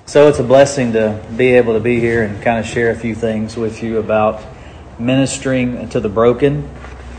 So it's a blessing to be able to be here and kind of share a few things with you about ministering to the broken.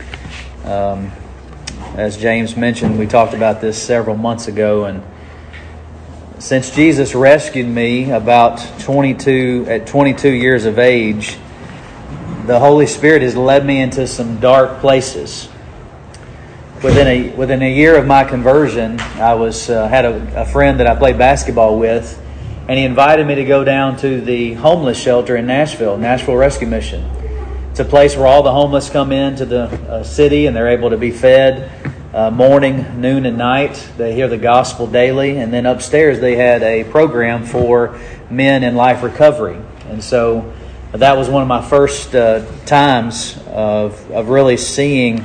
As James mentioned, we talked about this several months ago, and since Jesus rescued me about 22 years of age, the Holy Spirit has led me into some dark places. Within a year of my conversion, I had a friend that I played basketball with, and he invited me to go down to the homeless shelter in Nashville Rescue Mission. It's a place where all the homeless come into the city and they're able to be fed morning, noon, and night. They hear the gospel daily, and then upstairs they had a program for men in life recovery. And so that was one of my first times of really seeing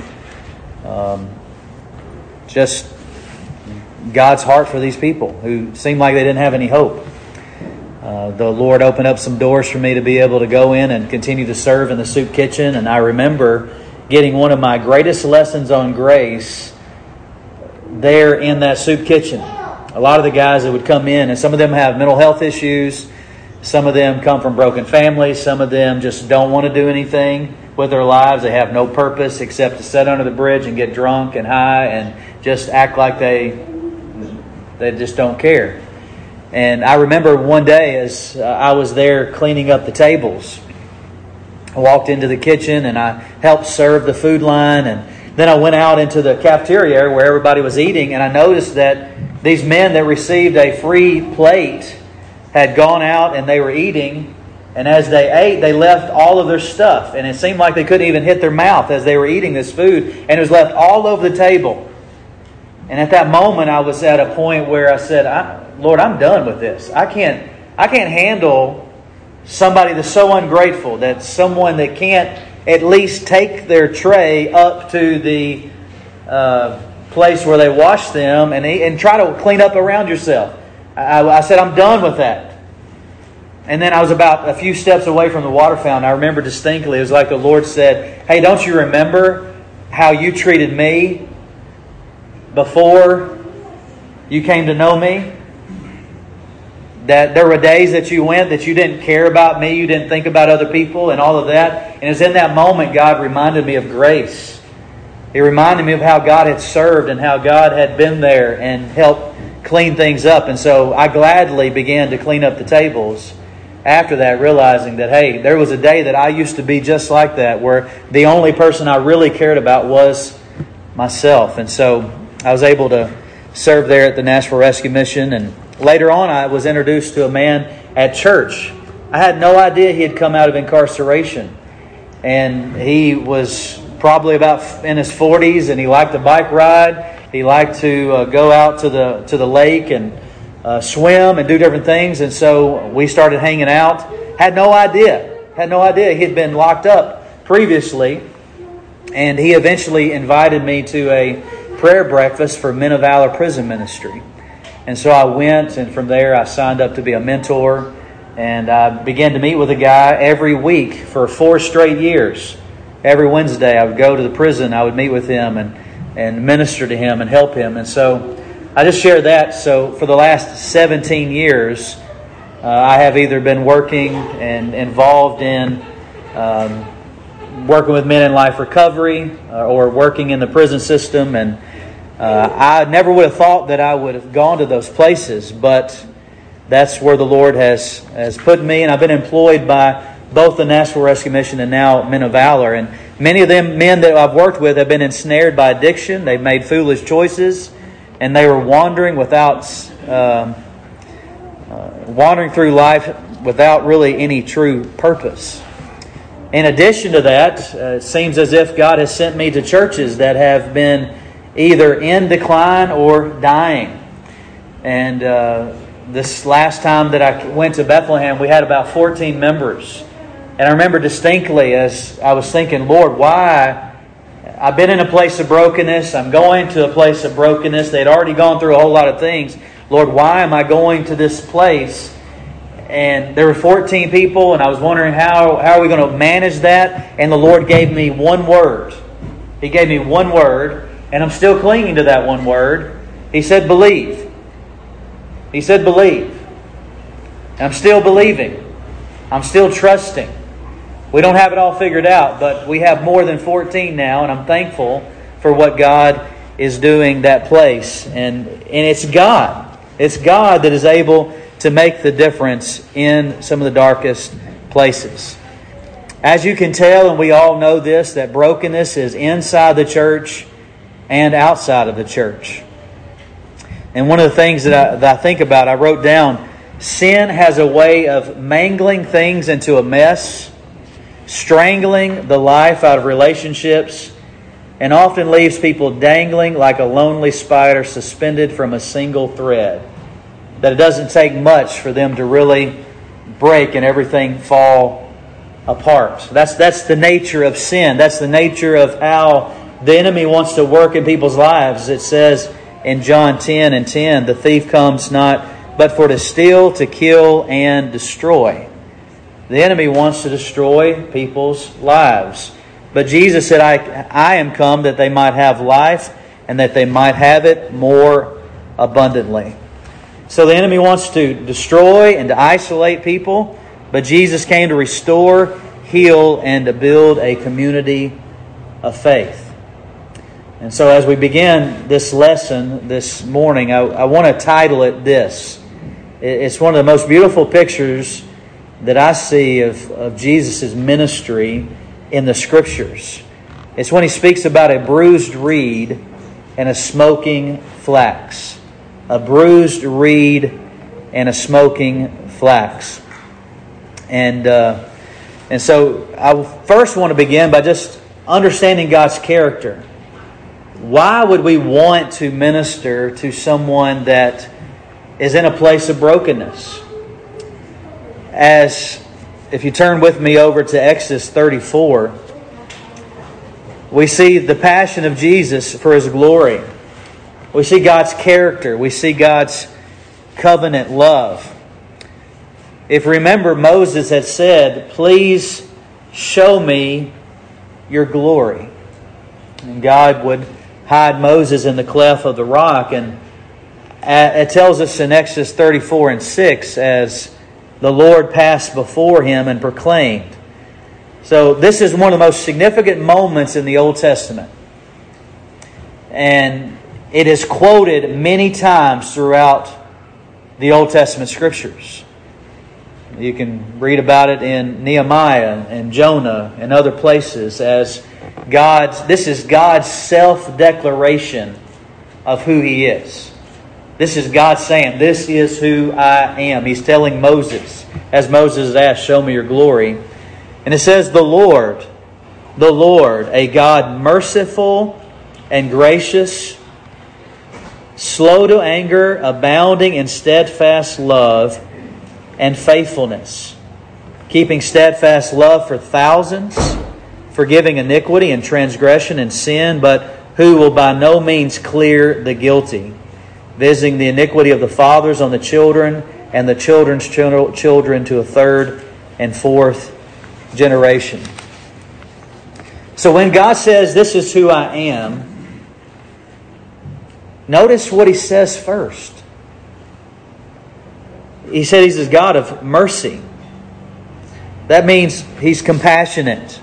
just God's heart for these people who seemed like they didn't have any hope. The Lord opened up some doors for me to be able to go in and continue to serve in the soup kitchen. And I remember getting one of my greatest lessons on grace there in that soup kitchen. A lot of the guys that would come in, and some of them have mental health issues. Some of them come from broken families. Some of them just don't want to do anything with their lives. They have no purpose except to sit under the bridge and get drunk and high and just act like they just don't care. And I remember one day as I was there cleaning up the tables, I walked into the kitchen and I helped serve the food line, and then I went out into the cafeteria area where everybody was eating, and I noticed that these men that received a free plate had gone out and they were eating, and as they ate, they left all of their stuff, and it seemed like they couldn't even hit their mouth as they were eating this food, and it was left all over the table. And at that moment, I was at a point where I said, Lord, I'm done with this. I can't handle somebody that's so ungrateful, that someone that can't at least take their tray up to the place where they wash them and try to clean up around yourself. I said, I'm done with that. And then I was about a few steps away from the water fountain. I remember distinctly, it was like the Lord said, hey, don't you remember how you treated me before you came to know me? That there were days that you went that you didn't care about me, you didn't think about other people and all of that. And it's in that moment God reminded me of grace. He reminded me of how God had served and how God had been there and helped clean things up. And so I gladly began to clean up the tables after that, realizing that, hey, there was a day that I used to be just like that, where the only person I really cared about was myself. And so I was able to serve there at the Nashville Rescue Mission. And later on, I was introduced to a man at church. I had no idea he had come out of incarceration. And he was probably about in his 40s, and he liked to bike ride. He liked to go out to the lake and swim and do different things. And so we started hanging out. Had no idea. He had been locked up previously. And he eventually invited me to a prayer breakfast for Men of Valor Prison Ministry. And so I went, and from there I signed up to be a mentor. And I began to meet with a guy every week for 4 straight years. Every Wednesday I would go to the prison, I would meet with him and minister to him and help him. And so I just share that. So for the last 17 years, I have either been working and involved in working with men in life recovery or working in the prison system. And I never would have thought that I would have gone to those places, but that's where the Lord has put me. And I've been employed by both the Nashville Rescue Mission and now Men of Valor. And many of them men that I've worked with have been ensnared by addiction. They've made foolish choices, and they were wandering through life without really any true purpose. In addition to that, it seems as if God has sent me to churches that have been either in decline or dying. And this last time that I went to Bethlehem, we had about 14 members. And I remember distinctly as I was thinking, Lord, why? I've been in a place of brokenness. I'm going to a place of brokenness. They'd already gone through a whole lot of things. Lord, why am I going to this place? And there were 14 people, and I was wondering how are we going to manage that? And the Lord gave me one word. He gave me one word, and I'm still clinging to that one word. He said, believe. He said, believe. I'm still believing. I'm still trusting. We don't have it all figured out, but we have more than 14 now, and I'm thankful for what God is doing that place. And it's God. It's God that is able to make the difference in some of the darkest places. As you can tell, and we all know this, that brokenness is inside the church and outside of the church. And one of the things that I think about, I wrote down, sin has a way of mangling things into a mess, strangling the life out of relationships, and often leaves people dangling like a lonely spider suspended from a single thread. That it doesn't take much for them to really break and everything fall apart. That's the nature of sin. That's the nature of how the enemy wants to work in people's lives. It says in John 10:10, the thief comes not but for to steal, to kill, and destroy. The enemy wants to destroy people's lives. But Jesus said, I am come that they might have life and that they might have it more abundantly. So the enemy wants to destroy and to isolate people, but Jesus came to restore, heal, and to build a community of faith. And so as we begin this lesson this morning, I want to title it this. It's one of the most beautiful pictures that I see of Jesus' ministry in the Scriptures. It's when He speaks about a bruised reed and a smoking flax. A bruised reed and a smoking flax. And so I first want to begin by just understanding God's character. Why would we want to minister to someone that is in a place of brokenness? As if you turn with me over to Exodus 34, we see the passion of Jesus for His glory. We see God's character. We see God's covenant love. If you remember, Moses had said, "Please show me your glory." And God would hide Moses in the cleft of the rock. And it tells us in Exodus 34:6, as the Lord passed before him and proclaimed. So this is one of the most significant moments in the Old Testament. And it is quoted many times throughout the Old Testament Scriptures. You can read about it in Nehemiah and Jonah and other places as this is God's self-declaration of who He is. This is God saying, "This is who I am." He's telling Moses, as Moses asked, "Show me your glory." And it says, the Lord, a God merciful and gracious, slow to anger, abounding in steadfast love and faithfulness, keeping steadfast love for thousands, forgiving iniquity and transgression and sin, but who will by no means clear the guilty, visiting the iniquity of the fathers on the children and the children's children to a third and fourth generation. So when God says, "This is who I am," notice what He says first. He said He's a God of mercy. That means He's compassionate.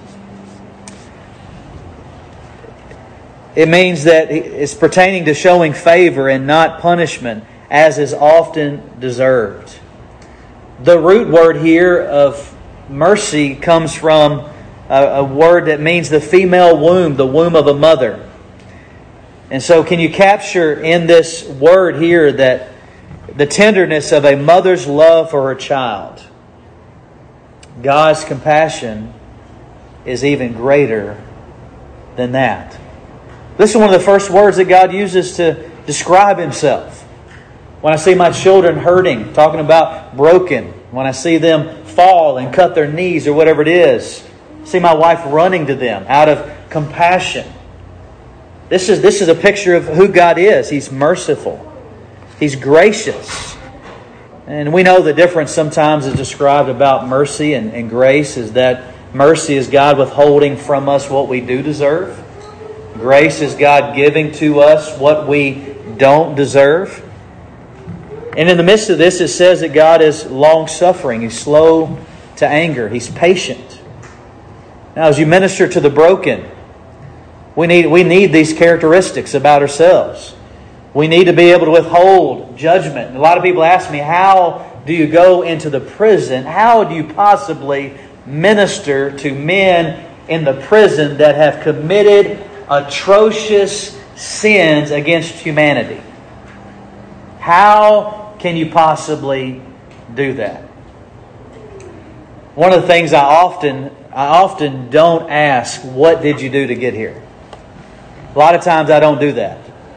It means that it's pertaining to showing favor and not punishment, as is often deserved. The root word here of mercy comes from a word that means the female womb, the womb of a mother. And so can you capture in this word here that the tenderness of a mother's love for her child? God's compassion is even greater than that. This is one of the first words that God uses to describe Himself. When I see my children hurting, talking about broken, when I see them fall and cut their knees or whatever it is, see my wife running to them out of compassion. This is a picture of who God is. He's merciful. He's gracious. And we know the difference sometimes is described about mercy and grace is that mercy is God withholding from us what we do deserve. Grace is God giving to us what we don't deserve. And in the midst of this, it says that God is long-suffering. He's slow to anger. He's patient. Now, as you minister to the broken, we need these characteristics about ourselves. We need to be able to withhold judgment. And a lot of people ask me, how do you go into the prison? How do you possibly minister to men in the prison that have committed atrocious sins against humanity? How can you possibly do that? One of the things I often don't ask, what did you do to get here? A lot of times I don't do that.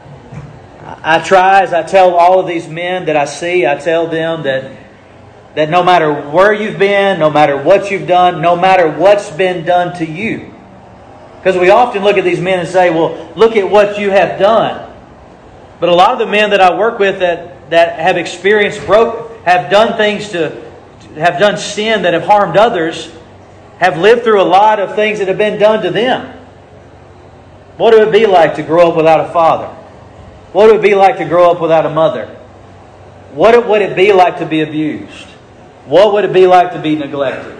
I try, as I tell all of these men that I see, I tell them that no matter where you've been, no matter what you've done, no matter what's been done to you. Because we often look at these men and say, well, look at what you have done. But a lot of the men that I work with that have experienced have done things have done sin that have harmed others, have lived through a lot of things that have been done to them. What would it be like to grow up without a father? What would it be like to grow up without a mother? What would it be like to be abused? What would it be like to be neglected?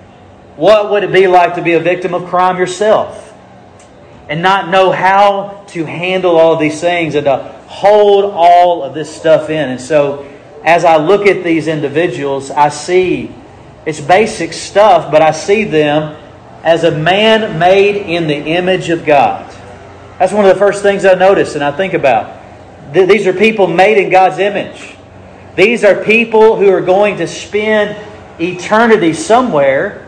What would it be like to be a victim of crime yourself? And not know how to handle all of these things and to hold all of this stuff in. And so, as I look at these individuals, I see it's basic stuff, but I see them as a man made in the image of God. That's one of the first things I notice and I think about. These are people made in God's image. These are people who are going to spend eternity somewhere.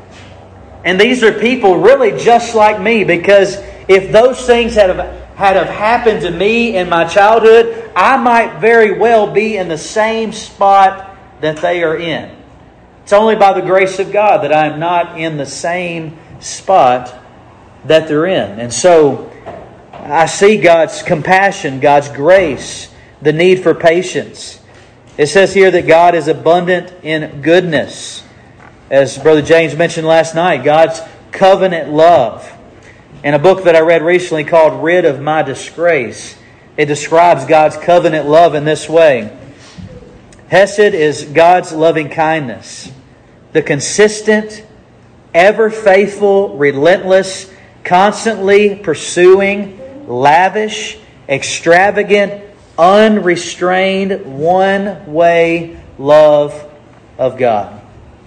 And these are people really just like me, because if those things had happened to me in my childhood, I might very well be in the same spot that they are in. It's only by the grace of God that I am not in the same spot that they're in. And so I see God's compassion, God's grace, the need for patience. It says here that God is abundant in goodness. As Brother James mentioned last night, God's covenant love. In a book that I read recently called Rid of My Disgrace, it describes God's covenant love in this way. Hesed is God's loving kindness, the consistent, ever faithful, relentless, constantly pursuing, lavish, extravagant, unrestrained, one-way love of God.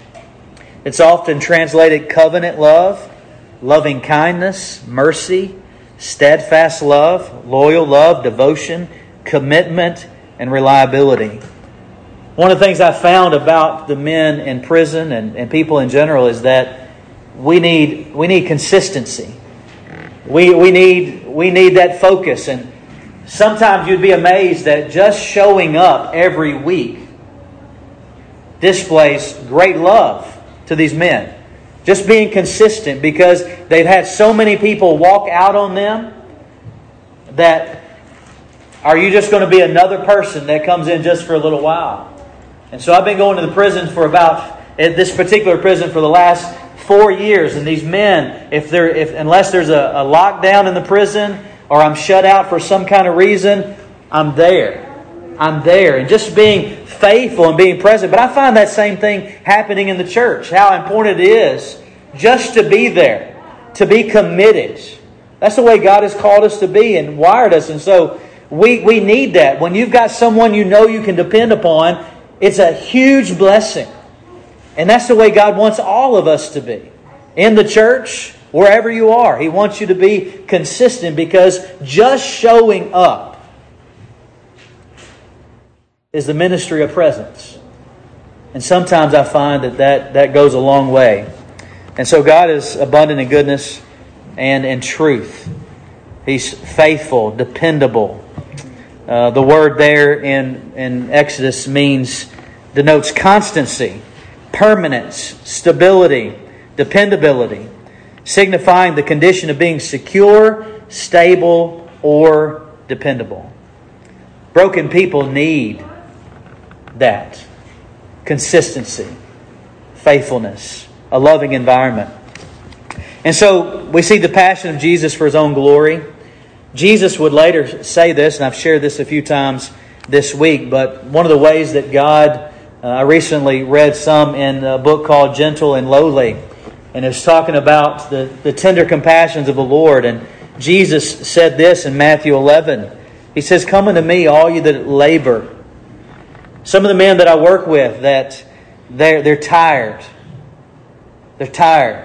It's often translated covenant love, loving kindness, mercy, steadfast love, loyal love, devotion, commitment, and reliability. One of the things I found about the men in prison and people in general is that we need consistency. We need that focus. And sometimes you'd be amazed that just showing up every week displays great love to these men. Just being consistent, because they've had so many people walk out on them that, are you just going to be another person that comes in just for a little while? And so I've been going to the prison at this particular prison for the last 4 years. And these men, unless there's a lockdown in the prison or I'm shut out for some kind of reason, I'm there. And just being faithful and being present. But I find that same thing happening in the church. How important it is just to be there, to be committed. That's the way God has called us to be and wired us. And so we need that. When you've got someone you know you can depend upon, it's a huge blessing. And that's the way God wants all of us to be. In the church, wherever you are, He wants you to be consistent, because just showing up is the ministry of presence. And sometimes I find that goes a long way. And so God is abundant in goodness and in truth. He's faithful, dependable. The word there in Exodus denotes constancy, permanence, stability, dependability, signifying the condition of being secure, stable, or dependable. Broken people need that. Consistency, faithfulness, a loving environment. And so we see the passion of Jesus for His own glory. Jesus would later say this, and I've shared this a few times this week. But one of the ways that God, I recently read some in a book called Gentle and Lowly, and it's talking about the tender compassions of the Lord. And Jesus said this in Matthew 11. He says, "Come unto me, all you that labor." Some of the men that I work with, that they're tired. They're tired.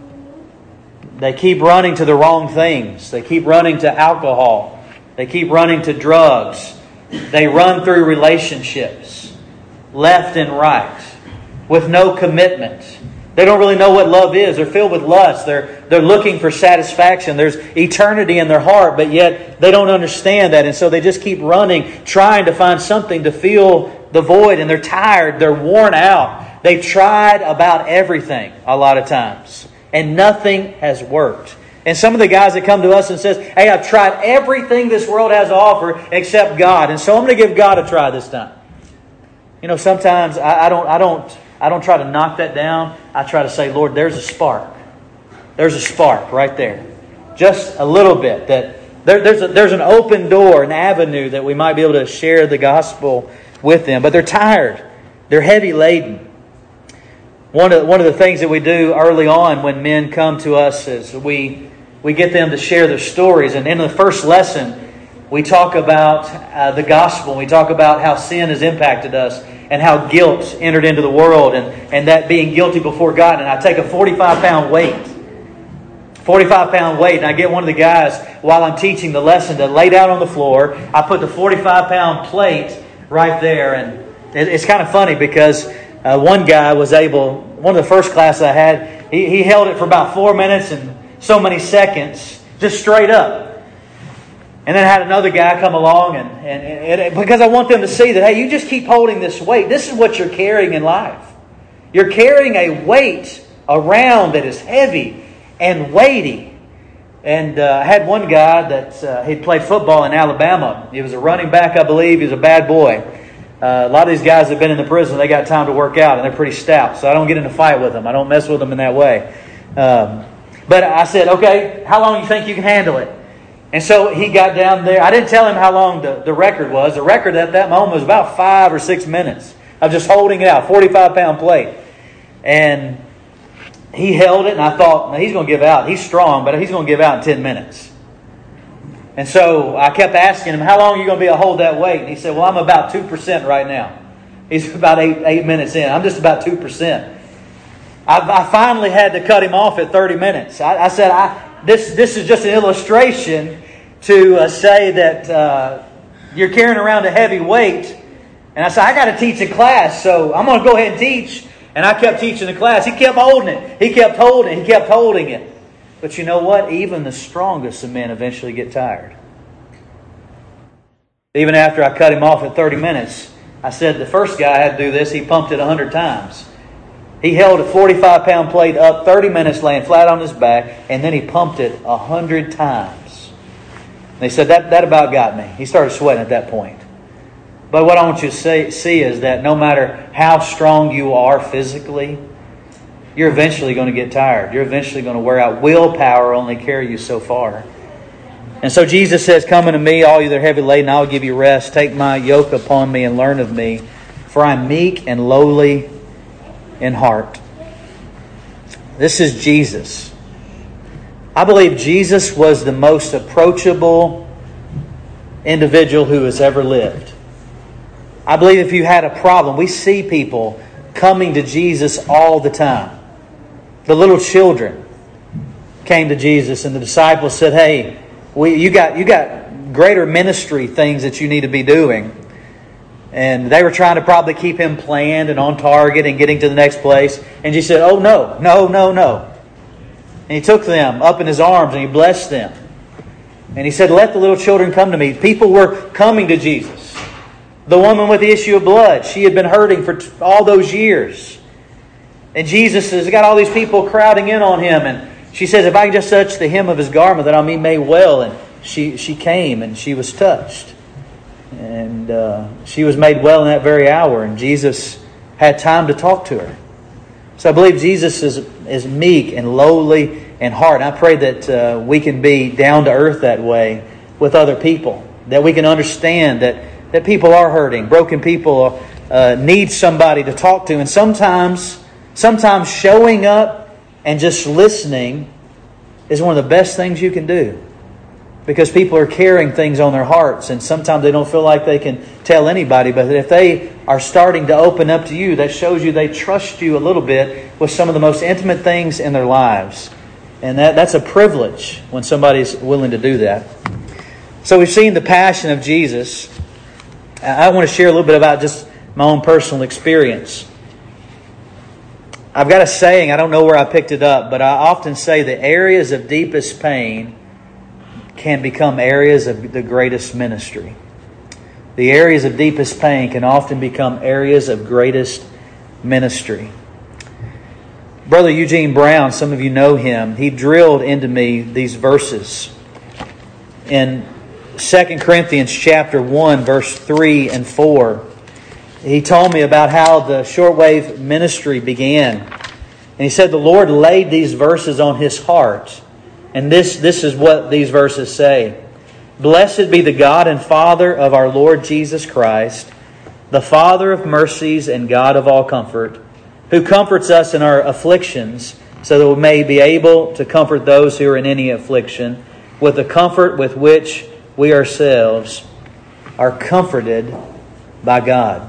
They keep running to the wrong things. They keep running to alcohol. They keep running to drugs. They run through relationships, left and right, with no commitment. They don't really know what love is. They're filled with lust. They're looking for satisfaction. There's eternity in their heart, but yet they don't understand that. And so they just keep running, trying to find something to fill the void. And they're tired. They're worn out. They've tried about everything a lot of times, and nothing has worked. And some of the guys that come to us and says, "Hey, I've tried everything this world has to offer except God, and so I'm going to give God a try this time." You know, sometimes I don't try to knock that down. I try to say, "Lord, there's a spark. There's a spark right there, just a little bit. That there's an open door, an avenue that we might be able to share the gospel with them." But they're tired. They're heavy laden. One of the things that we do early on when men come to us is we get them to share their stories. And in the first lesson, we talk about the gospel. We talk about how sin has impacted us and how guilt entered into the world and that being guilty before God. And I take a 45-pound weight. 45-pound weight. And I get one of the guys while I'm teaching the lesson to lay down on the floor. I put the 45-pound plate right there. And it's kind of funny because one guy was able, one of the first classes I had, he held it for about 4 minutes and so many seconds, just straight up. And then I had another guy come along, and because I want them to see that, hey, you just keep holding this weight. This is what you're carrying in life. You're carrying a weight around that is heavy and weighty. And I had one guy that he'd played football in Alabama. He was a running back, I believe. He was a bad boy. A lot of these guys have been in the prison. They got time to work out, and they're pretty stout. So I don't get in a fight with them. I don't mess with them in that way. But I said, "Okay, how long do you think you can handle it?" And so he got down there. I didn't tell him how long the record was. The record at that moment was about 5 or 6 minutes of just holding it out, 45-pound plate. And he held it, and I thought, he's going to give out. He's strong, but he's going to give out in 10 minutes. And so I kept asking him, "How long are you going to be able to hold that weight?" And he said, "Well, I'm about 2% right now." He's about 8 minutes in. I'm just about 2%. I finally had to cut him off at 30 minutes. I said, this is just an illustration to say that you're carrying around a heavy weight. And I said, "I got to teach a class, so I'm going to go ahead and teach." And I kept teaching the class. He kept holding it. He kept holding it. He kept holding it. But you know what? Even the strongest of men eventually get tired. Even after I cut him off at 30 minutes, I said the first guy had to do this. He pumped it 100 times. He held a 45-pound plate up 30 minutes laying flat on his back, and then he pumped it 100 times. And they said that about got me. He started sweating at that point. But what I want you to see is that no matter how strong you are physically, you're eventually going to get tired. You're eventually going to wear out. Willpower only carry you so far. And so Jesus says, "Come unto me, all you that are heavy laden, I will give you rest. Take my yoke upon me and learn of me, for I am meek and lowly in heart." This is Jesus. I believe Jesus was the most approachable individual who has ever lived. I believe if you had a problem, we see people coming to Jesus all the time. The little children came to Jesus, and the disciples said, "Hey, you got greater ministry things that you need to be doing." And they were trying to probably keep him planned and on target and getting to the next place. And Jesus said, "Oh, no. And he took them up in his arms and he blessed them. And he said, "Let the little children come to me." People were coming to Jesus. The woman with the issue of blood, she had been hurting for all those years. And Jesus has got all these people crowding in on him. And she says, "If I can just touch the hem of his garment, then I'll be made well." And she came and she was touched. And she was made well in that very hour. And Jesus had time to talk to her. So I believe Jesus is meek and lowly in heart. And I pray that we can be down to earth that way with other people. That we can understand that that people are hurting. Broken people need somebody to talk to. And sometimes showing up and just listening is one of the best things you can do. Because people are carrying things on their hearts, and sometimes they don't feel like they can tell anybody. But if they are starting to open up to you, that shows you they trust you a little bit with some of the most intimate things in their lives. And that's a privilege when somebody's willing to do that. So we've seen the passion of Jesus. I want to share a little bit about just my own personal experience. I've got a saying, I don't know where I picked it up, but I often say the areas of deepest pain can become areas of the greatest ministry. The areas of deepest pain can often become areas of greatest ministry. Brother Eugene Brown, some of you know him, he drilled into me these verses. In 2 Corinthians chapter 1, verse 3 and 4, he told me about how the shortwave ministry began. And he said the Lord laid these verses on his heart. And this is what these verses say. Blessed be the God and Father of our Lord Jesus Christ, the Father of mercies and God of all comfort, who comforts us in our afflictions, so that we may be able to comfort those who are in any affliction, with the comfort with which we ourselves are comforted by God.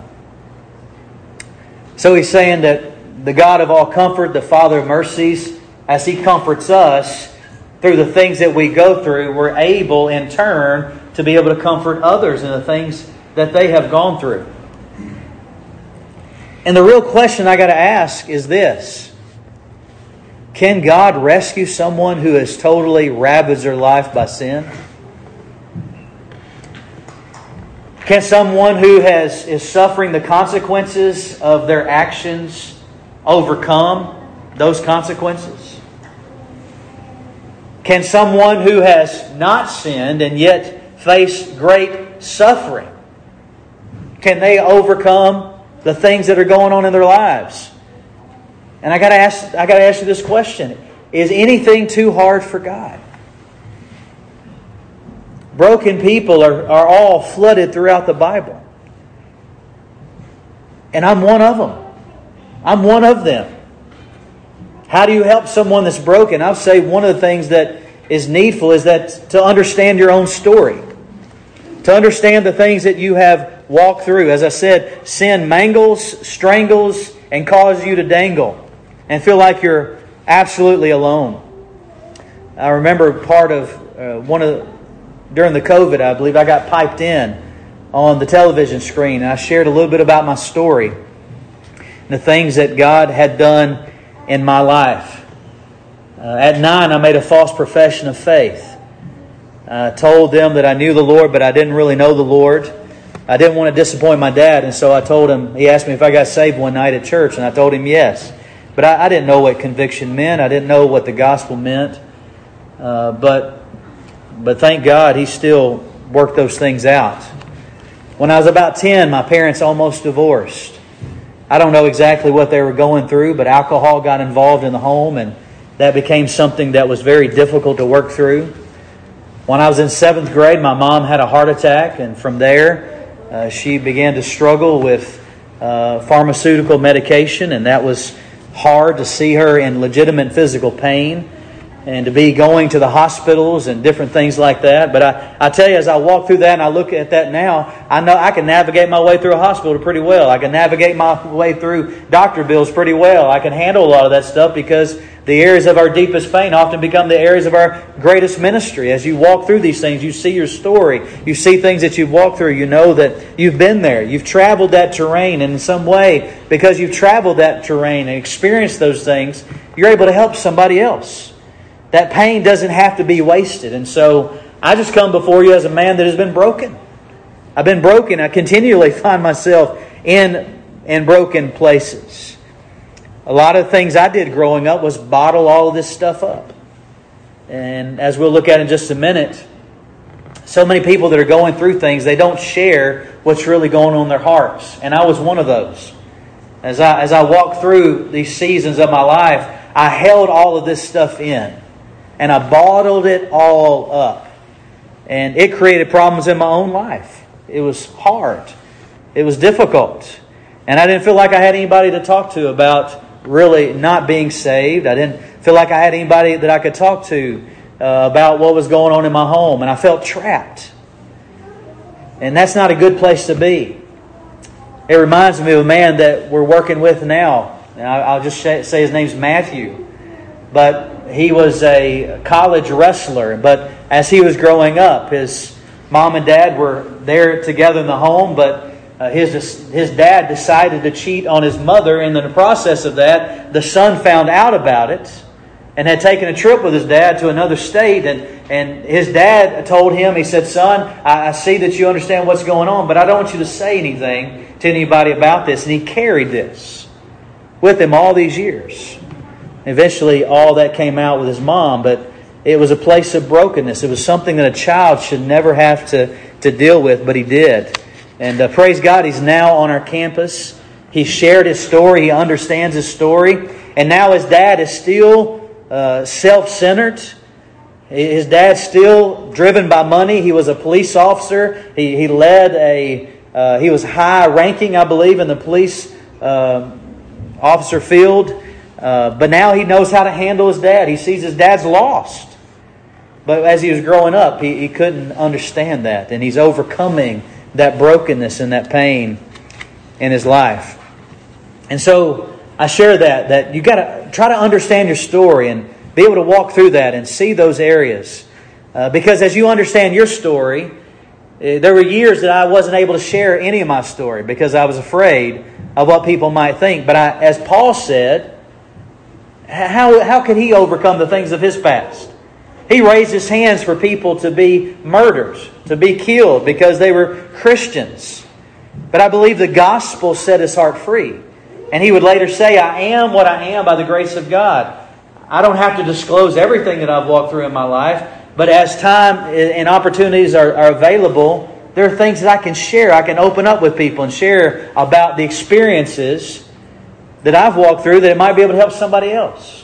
So he's saying that the God of all comfort, the Father of mercies, as He comforts us, through the things that we go through, we're able in turn to be able to comfort others in the things that they have gone through. And the real question I got to ask is this: can God rescue someone who has totally ravaged their life by sin? Can someone who is suffering the consequences of their actions overcome those consequences? Can someone who has not sinned and yet faced great suffering, can they overcome the things that are going on in their lives? And I got to ask you this question: is anything too hard for God? Broken people are all flooded throughout the Bible, and I'm one of them. I'm one of them. How do you help someone that's broken? I'll say one of the things that is needful is that to understand your own story. To understand the things that you have walked through. As I said, sin mangles, strangles, and causes you to dangle and feel like you're absolutely alone. I remember during the COVID, I believe I got piped in on the television screen. And I shared a little bit about my story and the things that God had done in my life. At 9, I made a false profession of faith. I told them that I knew the Lord, but I didn't really know the Lord. I didn't want to disappoint my dad, and so I told him, he asked me if I got saved one night at church, and I told him yes. But I didn't know what conviction meant. I didn't know what the gospel meant. But thank God He still worked those things out. When I was about 10, my parents almost divorced. I don't know exactly what they were going through, but alcohol got involved in the home, and that became something that was very difficult to work through. When I was in 7th grade, my mom had a heart attack, and from there, she began to struggle with pharmaceutical medication, and that was hard to see her in legitimate physical pain and to be going to the hospitals and different things like that. But I tell you, as I walk through that and I look at that now, I know I can navigate my way through a hospital pretty well. I can navigate my way through doctor bills pretty well. I can handle a lot of that stuff because the areas of our deepest pain often become the areas of our greatest ministry. As you walk through these things, you see your story. You see things that you've walked through. You know that you've been there. You've traveled that terrain. And in some way, because you've traveled that terrain and experienced those things, you're able to help somebody else. That pain doesn't have to be wasted. And so I just come before you as a man that has been broken. I've been broken. I continually find myself in broken places. A lot of things I did growing up was bottle all of this stuff up. And as we'll look at in just a minute, so many people that are going through things, they don't share what's really going on in their hearts. And I was one of those. As I walked through these seasons of my life, I held all of this stuff in. And I bottled it all up. And it created problems in my own life. hard. It was difficult. And I didn't feel like I had anybody to talk to about really not being saved. I didn't feel like I had anybody that I could talk to about what was going on in my home. And I felt trapped. And that's not a good place to be. It reminds me of a man that we're working with now. And I'll just say his name's Matthew. But he was a college wrestler. But as he was growing up, his mom and dad were there together in the home. But his dad decided to cheat on his mother. And in the process of that, the son found out about it and had taken a trip with his dad to another state. And his dad told him, he said, "Son, I see that you understand what's going on, but I don't want you to say anything to anybody about this." And he carried this with him all these years. Eventually, all that came out with his mom, but it was a place of brokenness. It was something that a child should never have to deal with, but he did. And praise God, he's now on our campus. He shared his story. He understands his story. And now his dad is still self-centered. His dad's still driven by money. He was a police officer. He led he was high ranking, I believe, in the police officer field. But now he knows how to handle his dad. He sees his dad's lost. But as he was growing up, he couldn't understand that. And he's overcoming that brokenness and that pain in his life. And so I share that you got to try to understand your story and be able to walk through that and see those areas. Because as you understand your story, there were years that I wasn't able to share any of my story because I was afraid of what people might think. But as Paul said, how could he overcome the things of his past? He raised his hands for people to be murdered, to be killed because they were Christians. But I believe the gospel set his heart free. And he would later say, "I am what I am by the grace of God." I don't have to disclose everything that I've walked through in my life. But as time and opportunities are available, there are things that I can share. I can open up with people and share about the experiences that I've walked through that it might be able to help somebody else.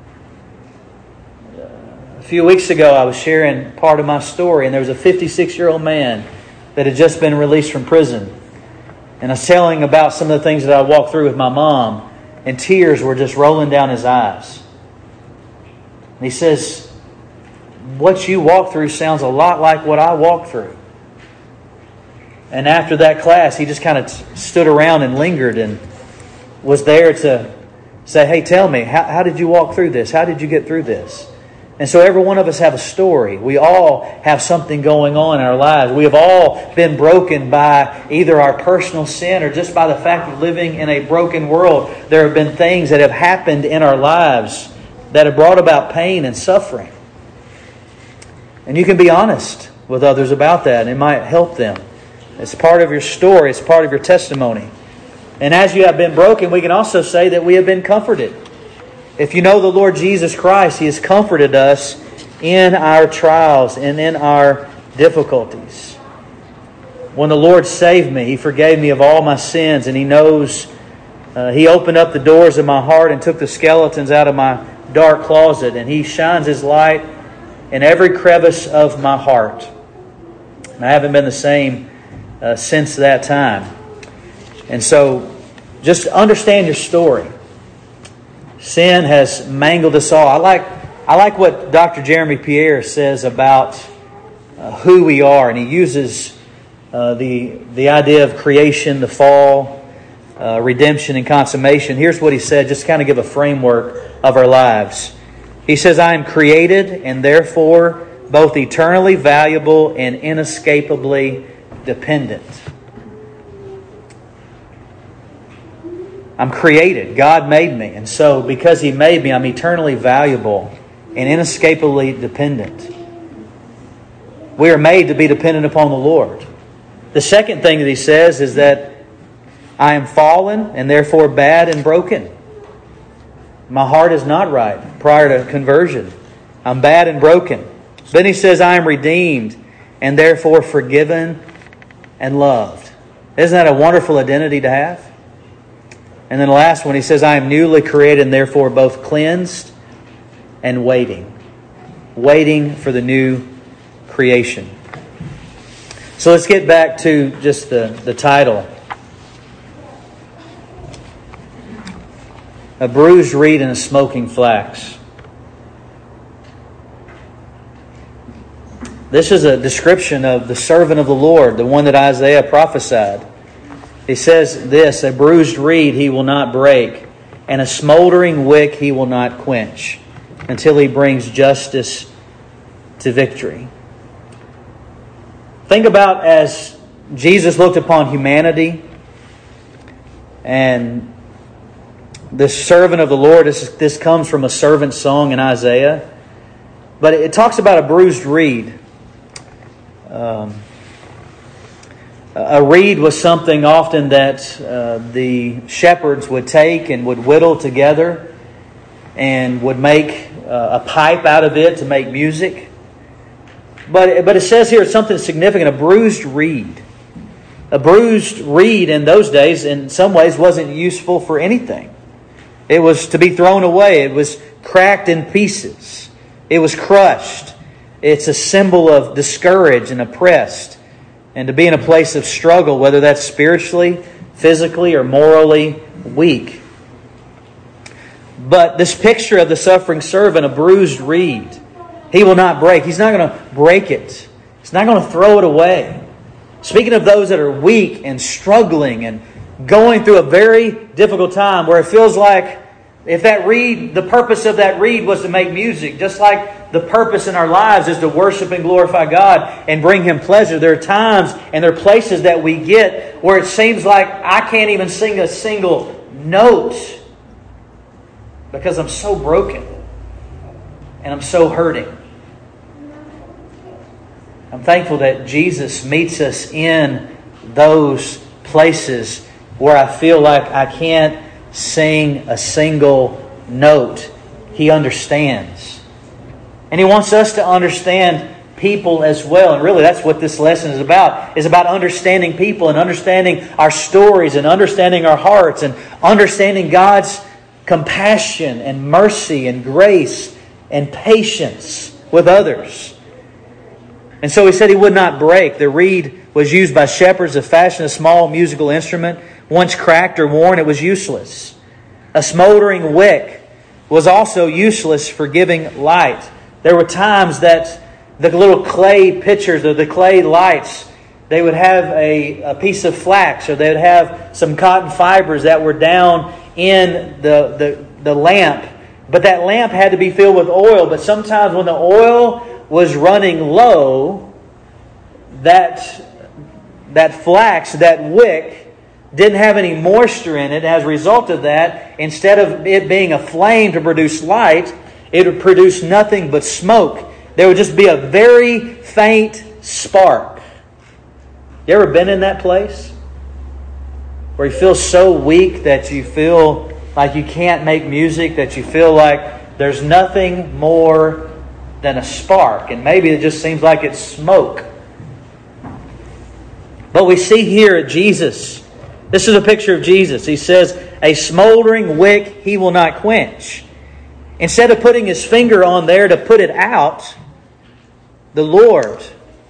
A few weeks ago, I was sharing part of my story, and there was a 56-year-old man that had just been released from prison. And I was telling about some of the things that I walked through with my mom, and tears were just rolling down his eyes. And he says, "What you walked through sounds a lot like what I walked through." And after that class, he just kind of stood around and lingered and was there to say, "Hey, tell me, how did you walk through this? How did you get through this?" And so every one of us have a story. We all have something going on in our lives. We have all been broken by either our personal sin or just by the fact of living in a broken world. There have been things that have happened in our lives that have brought about pain and suffering. And you can be honest with others about that, and it might help them. It's part of your story. It's part of your testimony. And as you have been broken, we can also say that we have been comforted. If you know the Lord Jesus Christ, He has comforted us in our trials and in our difficulties. When the Lord saved me, He forgave me of all my sins, and He knows He opened up the doors of my heart and took the skeletons out of my dark closet, and He shines His light in every crevice of my heart. And I haven't been the same since that time. And so, just understand your story. Sin has mangled us all. I like what Dr. Jeremy Pierre says about who we are, and he uses the idea of creation, the fall, redemption, and consummation. Here's what he said, just to kind of give a framework of our lives. He says, "I am created and therefore both eternally valuable and inescapably dependent." I'm created. God made me. And so because He made me, I'm eternally valuable and inescapably dependent. We are made to be dependent upon the Lord. The second thing that he says is that I am fallen and therefore bad and broken. My heart is not right prior to conversion. I'm bad and broken. Then he says I am redeemed and therefore forgiven and loved. Isn't that a wonderful identity to have? And then the last one, he says, I am newly created and therefore both cleansed and waiting. Waiting for the new creation. So let's get back to just the title. A bruised reed and a smoking flax. This is a description of the servant of the Lord, the one that Isaiah prophesied. He says this, a bruised reed he will not break, and a smoldering wick he will not quench, until he brings justice to victory. Think about as Jesus looked upon humanity, and this servant of the Lord, this comes from a servant song in Isaiah, but it talks about a bruised reed. A reed was something often that the shepherds would take and would whittle together and would make a pipe out of it to make music. But it says here something significant, a bruised reed. A bruised reed in those days in some ways wasn't useful for anything. It was to be thrown away. It was cracked in pieces. It was crushed. It's a symbol of discouraged and oppressed, and to be in a place of struggle, whether that's spiritually, physically, or morally weak. But this picture of the suffering servant, a bruised reed, he will not break. He's not going to break it. He's not going to throw it away. Speaking of those that are weak and struggling and going through a very difficult time where it feels like if that reed, the purpose of that reed was to make music, just like the purpose in our lives is to worship and glorify God and bring Him pleasure. There are times and there are places that we get where it seems like I can't even sing a single note because I'm so broken and I'm so hurting. I'm thankful that Jesus meets us in those places where I feel like I can't sing a single note. He understands. And He wants us to understand people as well. And really that's what this lesson is about understanding people and understanding our stories and understanding our hearts and understanding God's compassion and mercy and grace and patience with others. And so He said He would not break. The reed was used by shepherds to fashion a small musical instrument. Once cracked or worn, it was useless. A smoldering wick was also useless for giving light. There were times that the little clay pitchers or the clay lights, they would have a piece of flax or they would have some cotton fibers that were down in the lamp. But that lamp had to be filled with oil. But sometimes when the oil was running low, that flax, that wick, didn't have any moisture in it. As a result of that, instead of it being a flame to produce light, it would produce nothing but smoke. There would just be a very faint spark. You ever been in that place? Where you feel so weak that you feel like you can't make music, that you feel like there's nothing more than a spark. And maybe it just seems like it's smoke. But we see here at Jesus, this is a picture of Jesus. He says, a smoldering wick He will not quench. Instead of putting His finger on there to put it out, the Lord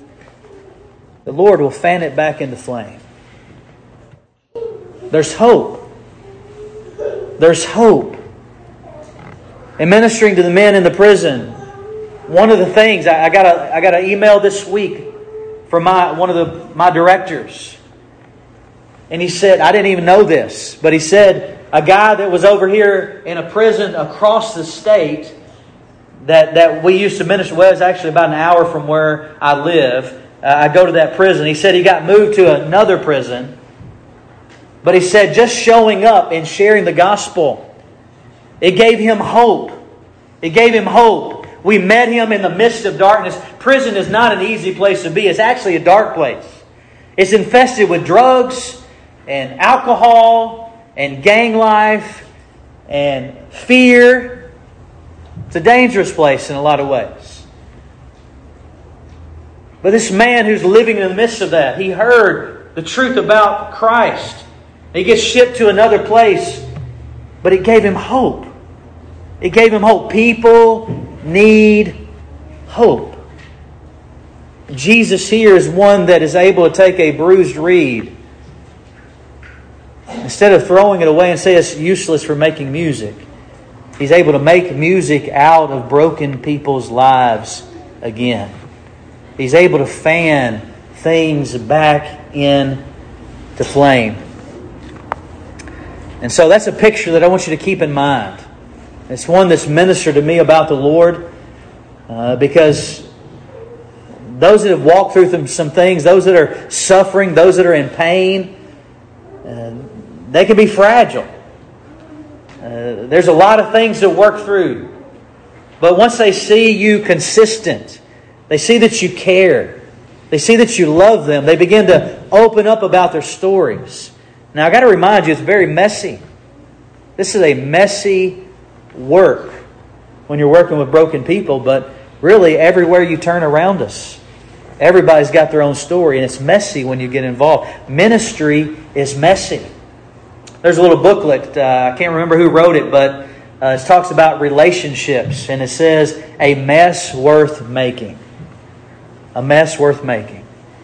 will fan it back into flame. There's hope. There's hope. In ministering to the men in the prison, one of the things, I got an email this week from one of my directors. And he said, I didn't even know this, but he said, a guy that was over here in a prison across the state that we used to minister, well, it's actually about an hour from where I live. I go to that prison. He said he got moved to another prison. But he said just showing up and sharing the gospel, it gave him hope. It gave him hope. We met him in the midst of darkness. Prison is not an easy place to be. It's actually a dark place. It's infested with drugs and alcohol and gang life and fear. It's a dangerous place in a lot of ways. But this man who's living in the midst of that, he heard the truth about Christ. He gets shipped to another place, but it gave him hope. It gave him hope. People need hope. Jesus here is one that is able to take a bruised reed, instead of throwing it away and say it's useless for making music, He's able to make music out of broken people's lives again. He's able to fan things back into flame. And so that's a picture that I want you to keep in mind. It's one that's ministered to me about the Lord, because those that have walked through some things, those that are suffering, those that are in pain, they can be fragile. There's a lot of things to work through. But once they see you consistent, they see that you care, they see that you love them, they begin to open up about their stories. Now, I've got to remind you, it's very messy. This is a messy work when you're working with broken people, but really everywhere you turn around us, everybody's got their own story, and it's messy when you get involved. Ministry is messy. There's a little booklet, I can't remember who wrote it, but it talks about relationships, and it says, a mess worth making. A mess worth making.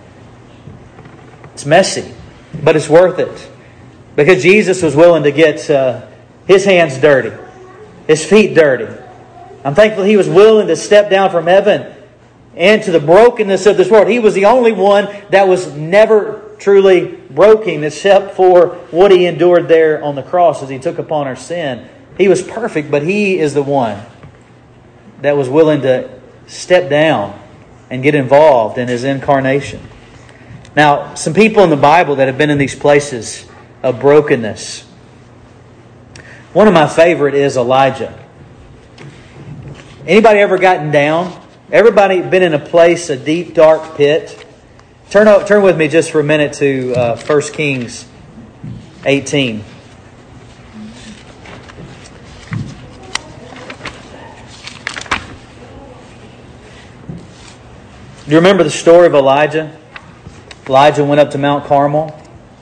It's messy, but it's worth it. Because Jesus was willing to get His hands dirty, His feet dirty. I'm thankful He was willing to step down from heaven into the brokenness of this world. He was the only one that was never truly broken except for what He endured there on the cross as He took upon our sin. He was perfect, but He is the one that was willing to step down and get involved in His incarnation. Now, some people in the Bible that have been in these places of brokenness. One of my favorite is Elijah. Anybody ever gotten down? Everybody been in a place, a deep, dark pit? Turn with me just for a minute to 1 Kings 18. Do you remember the story of Elijah? Elijah went up to Mount Carmel.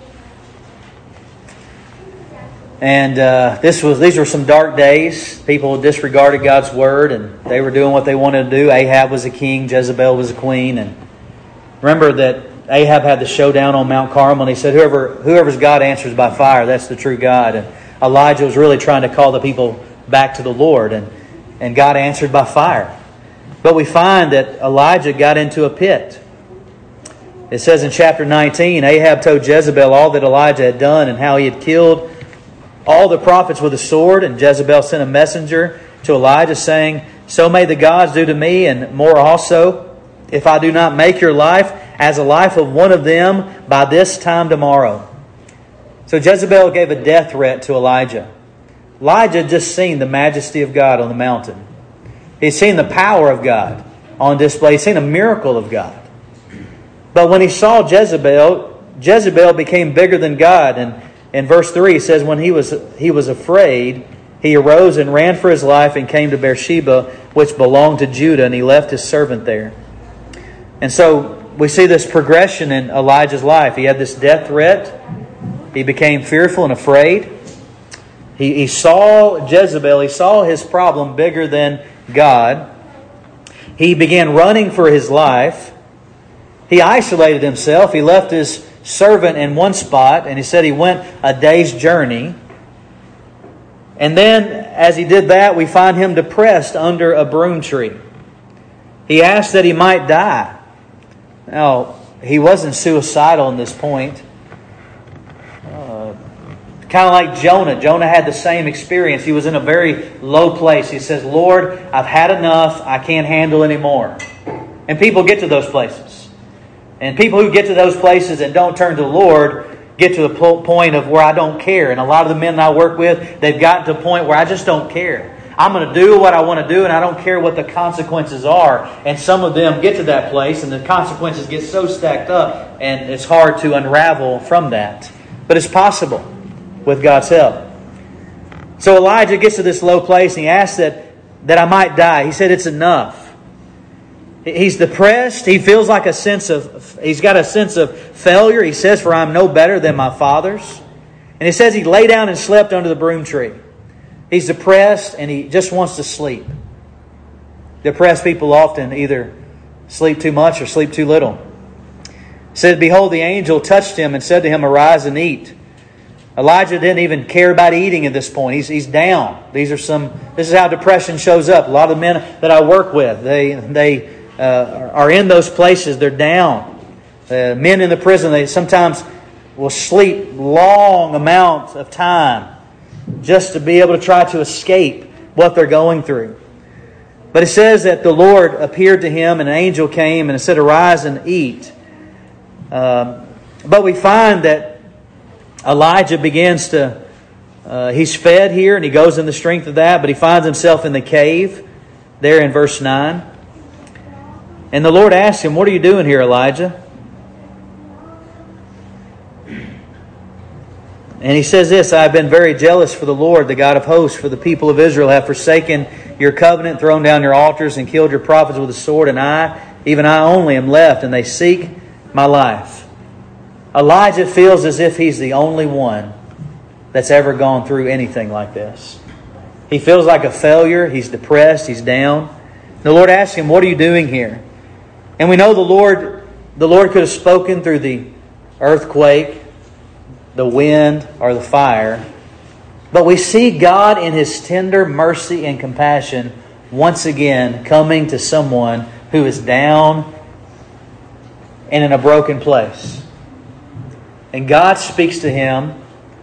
And these were some dark days. People disregarded God's word, and they were doing what they wanted to do. Ahab was a king, Jezebel was a queen. And remember that Ahab had the showdown on Mount Carmel, and he said, whoever's God answers by fire, that's the true God. And Elijah was really trying to call the people back to the Lord, and God answered by fire. But we find that Elijah got into a pit. It says in chapter 19, Ahab told Jezebel all that Elijah had done and how he had killed all the prophets with a sword. And Jezebel sent a messenger to Elijah saying, so may the gods do to me and more also, if I do not make your life as a life of one of them by this time tomorrow. So Jezebel gave a death threat to Elijah. Elijah had just seen the majesty of God on the mountain. He'd seen the power of God on display. He'd seen a miracle of God. But when he saw Jezebel became bigger than God. And in verse 3 it says, when he was afraid, he arose and ran for his life and came to Beersheba, which belonged to Judah, and he left his servant there. And so we see this progression in Elijah's life. He had this death threat. He became fearful and afraid. He saw Jezebel. He saw his problem bigger than God. He began running for his life. He isolated himself. He left his servant in one spot, and he said he went a day's journey. And then, as he did that, we find him depressed under a broom tree. He asked that he might die. Now, he wasn't suicidal in this point. Kind of like Jonah. Jonah had the same experience. He was in a very low place. He says, Lord, I've had enough. I can't handle anymore. And people get to those places. And people who get to those places and don't turn to the Lord get to the point of where I don't care. And a lot of the men I work with, they've gotten to a point where I just don't care. I'm going to do what I want to do, and I don't care what the consequences are. And some of them get to that place, and the consequences get so stacked up, and it's hard to unravel from that. But it's possible with God's help. So Elijah gets to this low place, and he asks that I might die. He said it's enough. He's depressed. He feels like he's got a sense of failure. He says, for I'm no better than my fathers. And he says he lay down and slept under the broom tree. He's depressed and he just wants to sleep. Depressed people often either Sleep too much or sleep too little? It said, behold, the angel touched him and said to him, arise and eat. Elijah didn't even care about eating at this point. He's down. This is how depression shows up. A lot of the men that I work with, they are in those places. They're down. Men in the prison, they sometimes will sleep long amounts of time just to be able to try to escape what they're going through. But it says that the Lord appeared to him and an angel came and said, arise and eat. But we find that Elijah begins to, he's fed here and he goes in the strength of that, but he finds himself in the cave there in verse 9. And the Lord asks him, what are you doing here, Elijah? And he says this, I have been very jealous for the Lord, the God of hosts, for the people of Israel have forsaken your covenant, thrown down your altars, and killed your prophets with a sword, and I, even I only, am left, and they seek my life. Elijah feels as if he's the only one that's ever gone through anything like this. He feels like a failure. He's depressed. He's down. The Lord asks him, what are you doing here? And we know the Lord could have spoken through the earthquake, the wind, or the fire. But we see God in His tender mercy and compassion once again coming to someone who is down and in a broken place. And God speaks to him.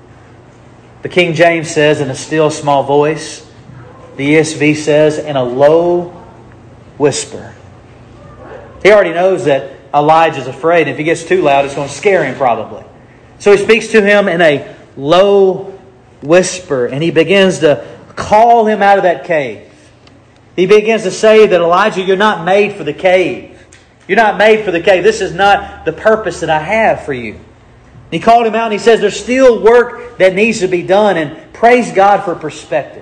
The King James says in a still small voice. The ESV says in a low whisper. He already knows that Elijah's afraid. If he gets too loud, it's going to scare him probably. So he speaks to him in a low whisper, and he begins to call him out of that cave. He begins to say that, Elijah, you're not made for the cave. You're not made for the cave. This is not the purpose that I have for you. He called him out and he says there's still work that needs to be done, and praise God for perspective.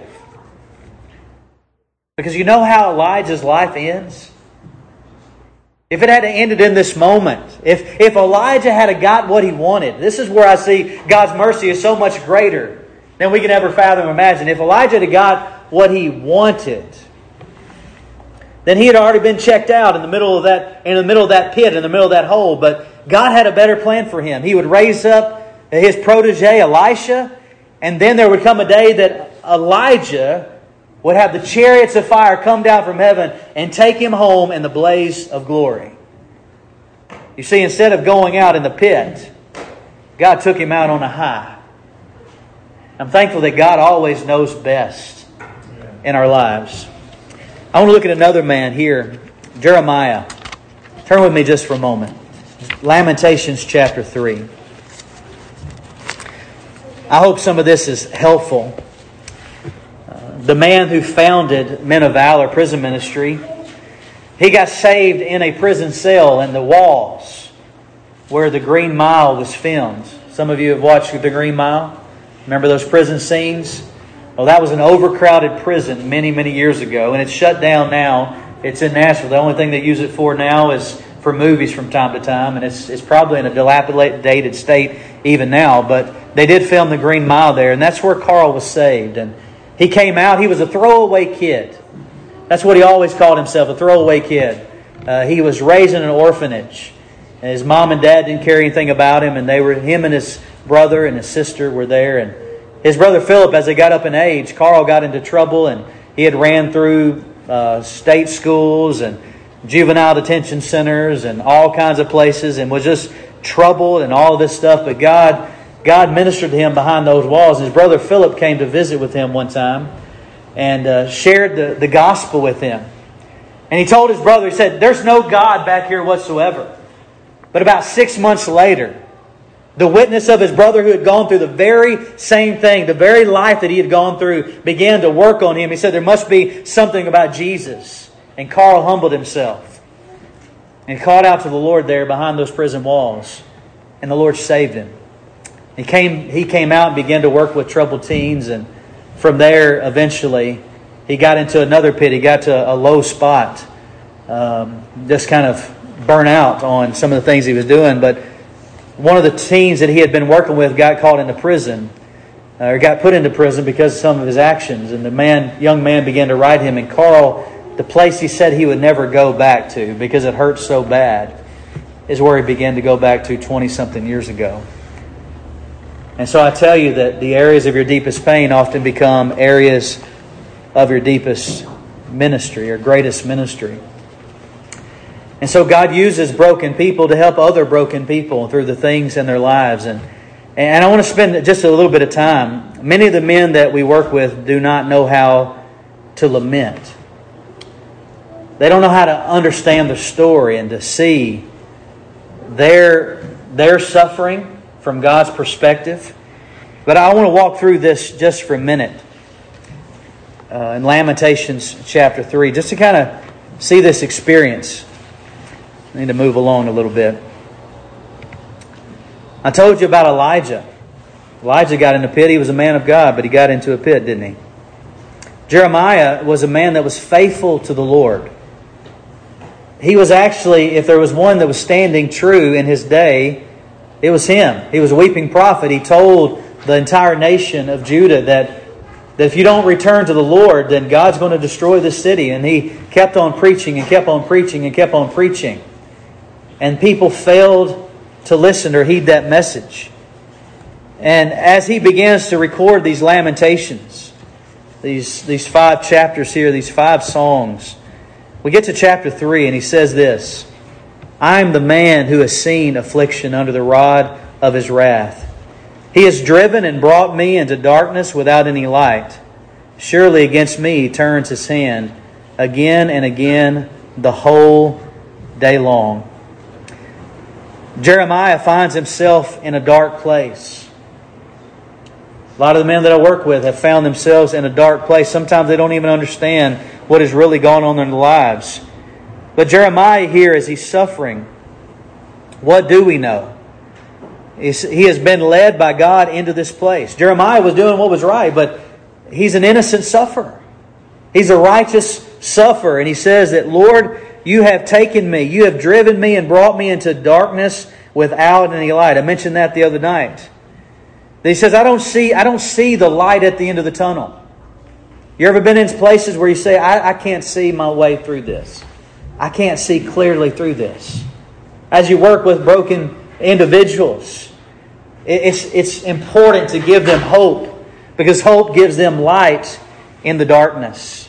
Because you know how Elijah's life ends? If it had ended in this moment, if Elijah had got what he wanted, this is where I see God's mercy is so much greater than we can ever fathom or imagine. If Elijah had got what he wanted, then he had already been checked out in the middle of that pit, in the middle of that hole. But God had a better plan for him. He would raise up his protege, Elisha, and then there would come a day that Elijah would have the chariots of fire come down from heaven and take him home in the blaze of glory. You see, instead of going out in the pit, God took him out on a high. I'm thankful that God always knows best in our lives. I want to look at another man here, Jeremiah. Turn with me just for a moment. Lamentations chapter 3. I hope some of this is helpful. The man who founded Men of Valor prison ministry, he got saved in a prison cell in the walls where The Green Mile was filmed. Some of you have watched The Green Mile. Remember those prison scenes? Well, that was an overcrowded prison many, many years ago, and it's shut down now. It's in Nashville. The only thing they use it for now is for movies from time to time, and it's probably in a dilapidated state even now. But they did film The Green Mile there, and that's where Carl was saved. And he came out. He was a throwaway kid. That's what he always called himself, a throwaway kid. He was raised in an orphanage. And his mom and dad didn't care anything about him, and him and his brother and his sister were there. And his brother Philip, as they got up in age, Carl got into trouble, and he had ran through state schools and juvenile detention centers and all kinds of places, and was just troubled and all of this stuff. But God ministered to him behind those walls. His brother Philip came to visit with him one time and shared the gospel with him. And he told his brother, he said, there's no God back here whatsoever. But about 6 months later, the witness of his brother who had gone through the very same thing, the very life that he had gone through, began to work on him. He said there must be something about Jesus. And Carl humbled himself and called out to the Lord there behind those prison walls. And the Lord saved him. He came out and began to work with troubled teens, and from there, eventually, he got into another pit. He got to a low spot, just kind of burnt out on some of the things he was doing. But one of the teens that he had been working with got caught into prison, or got put into prison because of some of his actions. And the young man began to write him, and Carl the place he said he would never go back to because it hurt so bad, is where he began to go back to 20-something years ago. And so I tell you that the areas of your deepest pain often become areas of your deepest ministry or greatest ministry. And so God uses broken people to help other broken people through the things in their lives. And I want to spend just a little bit of time. Many of the men that we work with do not know how to lament. They don't know how to understand the story and to see their suffering from God's perspective. But I want to walk through this just for a minute in Lamentations chapter 3, just to kind of see this experience. I need to move along a little bit. I told you about Elijah. Elijah got in a pit. He was a man of God, but he got into a pit, didn't he? Jeremiah was a man that was faithful to the Lord. He was actually, if there was one that was standing true in his day, it was him. He was a weeping prophet. He told the entire nation of Judah that if you don't return to the Lord, then God's going to destroy this city. And he kept on preaching and kept on preaching and kept on preaching. And people failed to listen or heed that message. And as he begins to record these lamentations, these 5 chapters here, these 5 songs, we get to chapter 3 and he says this: I am the man who has seen affliction under the rod of his wrath. He has driven and brought me into darkness without any light. Surely against me he turns his hand again and again the whole day long. Jeremiah finds himself in a dark place. A lot of the men that I work with have found themselves in a dark place. Sometimes they don't even understand what has really gone on in their lives. But Jeremiah here, as he's suffering, what do we know? He has been led by God into this place. Jeremiah was doing what was right, but he's an innocent sufferer. He's a righteous sufferer. And he says that, Lord, you have taken me. You have driven me and brought me into darkness without any light. I mentioned that the other night. He says, I don't see the light at the end of the tunnel. You ever been in places where you say, I can't see my way through this. I can't see clearly through this. As you work with broken individuals, it's important to give them hope, because hope gives them light in the darkness.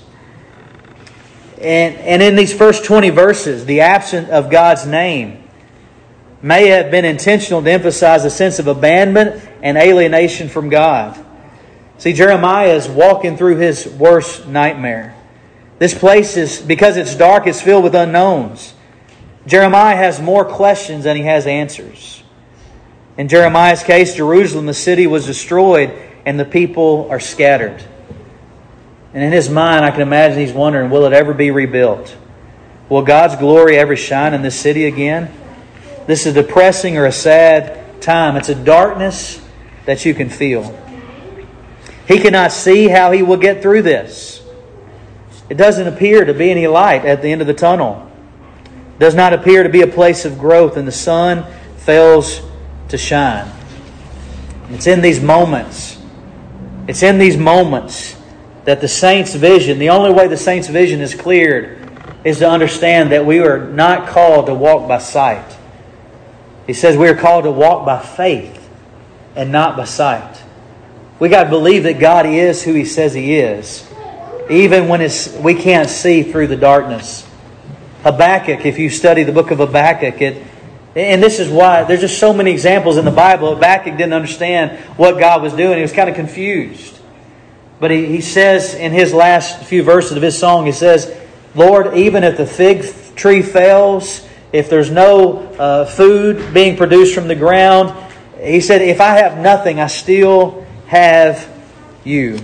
And in these first 20 verses, the absence of God's name may have been intentional to emphasize a sense of abandonment and alienation from God. See, Jeremiah is walking through his worst nightmare. This place is, because it's dark, it's filled with unknowns. Jeremiah has more questions than he has answers. In Jeremiah's case, Jerusalem, the city, was destroyed and the people are scattered. And in his mind, I can imagine he's wondering, will it ever be rebuilt? Will God's glory ever shine in this city again? This is a depressing or a sad time. It's a darkness that you can feel. He cannot see how he will get through this. It doesn't appear to be any light at the end of the tunnel. It does not appear to be a place of growth, and the sun fails to shine. It's in these moments that the saint's vision, the only way the saint's vision is cleared, is to understand that we are not called to walk by sight. He says we are called to walk by faith and not by sight. We got to believe that God is who He says He is, even when we can't see through the darkness. Habakkuk, if you study the book of Habakkuk, and this is why there's just so many examples in the Bible. Habakkuk didn't understand what God was doing. He was kind of confused. But he says in his last few verses of his song, he says, Lord, even if the fig tree fails, if there's no food being produced from the ground, he said, if I have nothing, I still have you.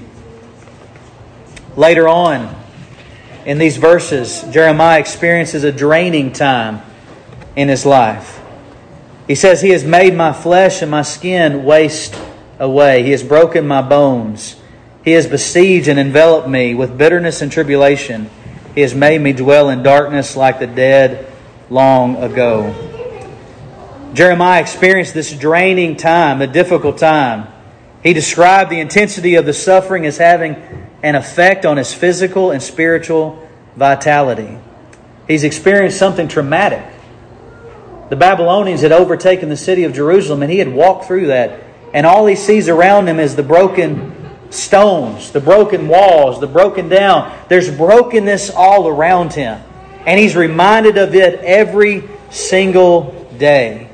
Later on in these verses, Jeremiah experiences a draining time in his life. He says, He has made my flesh and my skin waste away. He has broken my bones. He has besieged and enveloped me with bitterness and tribulation. He has made me dwell in darkness like the dead long ago. Jeremiah experienced this draining time, a difficult time. He described the intensity of the suffering as having an effect on his physical and spiritual vitality. He's experienced something traumatic. The Babylonians had overtaken the city of Jerusalem, and he had walked through that. And all he sees around him is the broken stones, the broken walls, the broken down. There's brokenness all around him. And he's reminded of it every single day.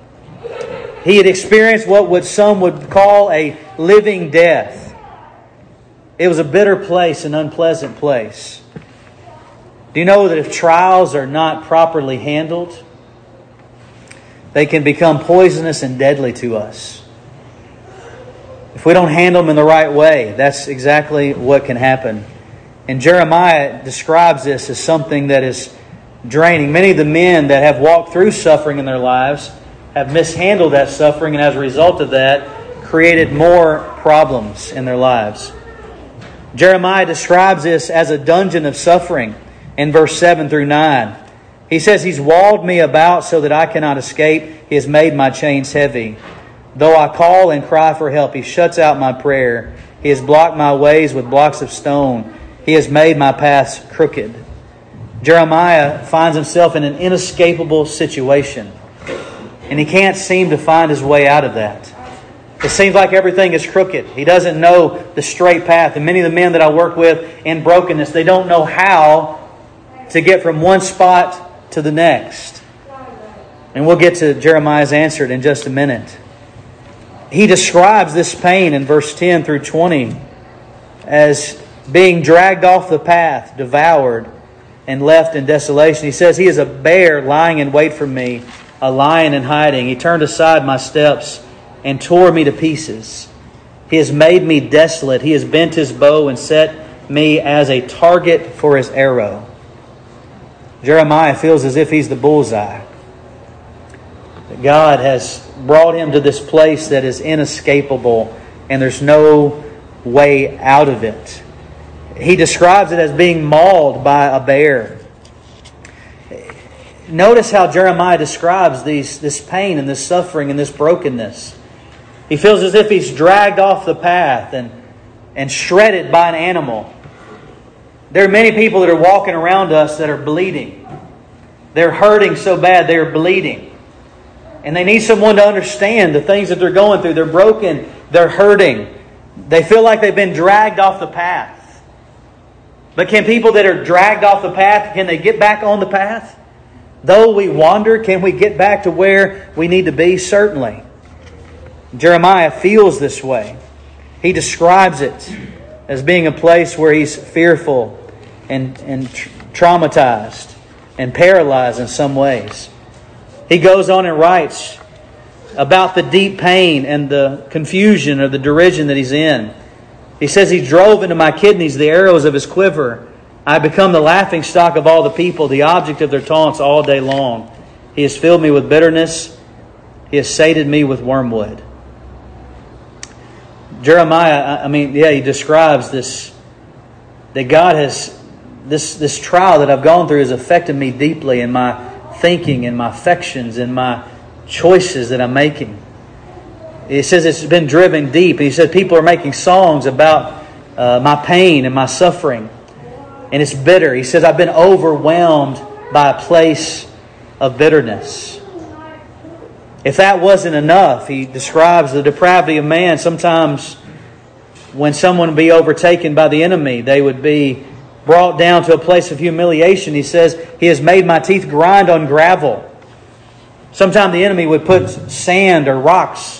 He had experienced what some would call a living death. It was a bitter place, an unpleasant place. Do you know that if trials are not properly handled, they can become poisonous and deadly to us? If we don't handle them in the right way, that's exactly what can happen. And Jeremiah describes this as something that is draining. Many of the men that have walked through suffering in their lives have mishandled that suffering, and as a result of that, created more problems in their lives. Jeremiah describes this as a dungeon of suffering in verse 7 through 9. He says, He's walled me about so that I cannot escape. He has made my chains heavy. Though I call and cry for help, He shuts out my prayer. He has blocked my ways with blocks of stone. He has made my paths crooked. Jeremiah finds himself in an inescapable situation, and he can't seem to find his way out of that. It seems like everything is crooked. He doesn't know the straight path. And many of the men that I work with in brokenness, they don't know how to get from one spot to the next. And we'll get to Jeremiah's answer in just a minute. He describes this pain in verse 10 through 20 as being dragged off the path, devoured, and left in desolation. He says, He is a bear lying in wait for me, a lion in hiding. He turned aside my steps and tore me to pieces. He has made me desolate. He has bent His bow and set me as a target for His arrow. Jeremiah feels as if he's the bullseye. That God has brought him to this place that is inescapable, and there's no way out of it. He describes it as being mauled by a bear. Notice how Jeremiah describes this pain and this suffering and this brokenness. He feels as if he's dragged off the path and shredded by an animal. There are many people that are walking around us that are bleeding. They're hurting so bad they're bleeding. And they need someone to understand the things that they're going through. They're broken. They're hurting. They feel like they've been dragged off the path. But can people that are dragged off the path, can they get back on the path? Though we wander, can we get back to where we need to be? Certainly. Jeremiah feels this way. He describes it as being a place where he's fearful and traumatized and paralyzed in some ways. He goes on and writes about the deep pain and the confusion or the derision that he's in. He says, He drove into my kidneys the arrows of His quiver. I become the laughingstock of all the people, the object of their taunts all day long. He has filled me with bitterness. He has sated me with wormwood. Jeremiah, he describes this, that God has, this trial that I've gone through has affected me deeply in my thinking and my affections and my choices that I'm making. He says it's been driven deep. He said people are making songs about my pain and my suffering. And it's bitter. He says I've been overwhelmed by a place of bitterness. If that wasn't enough, he describes the depravity of man. Sometimes when someone would be overtaken by the enemy, they would be brought down to a place of humiliation. He says, He has made my teeth grind on gravel. Sometimes the enemy would put sand or rocks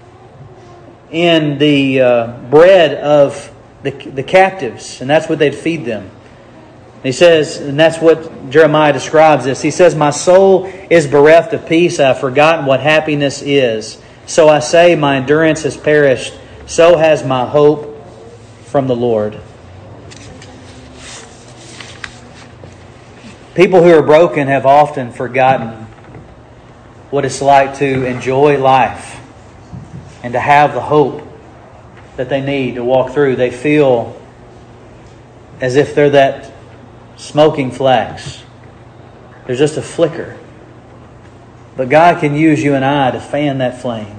in the bread of the captives, and that's what they'd feed them. He says, and that's what Jeremiah describes this. He says, my soul is bereft of peace. I have forgotten what happiness is. So I say, my endurance has perished. So has my hope from the Lord. People who are broken have often forgotten what it's like to enjoy life and to have the hope that they need to walk through. They feel as if they're that smoking flax. There's just a flicker. But God can use you and I to fan that flame.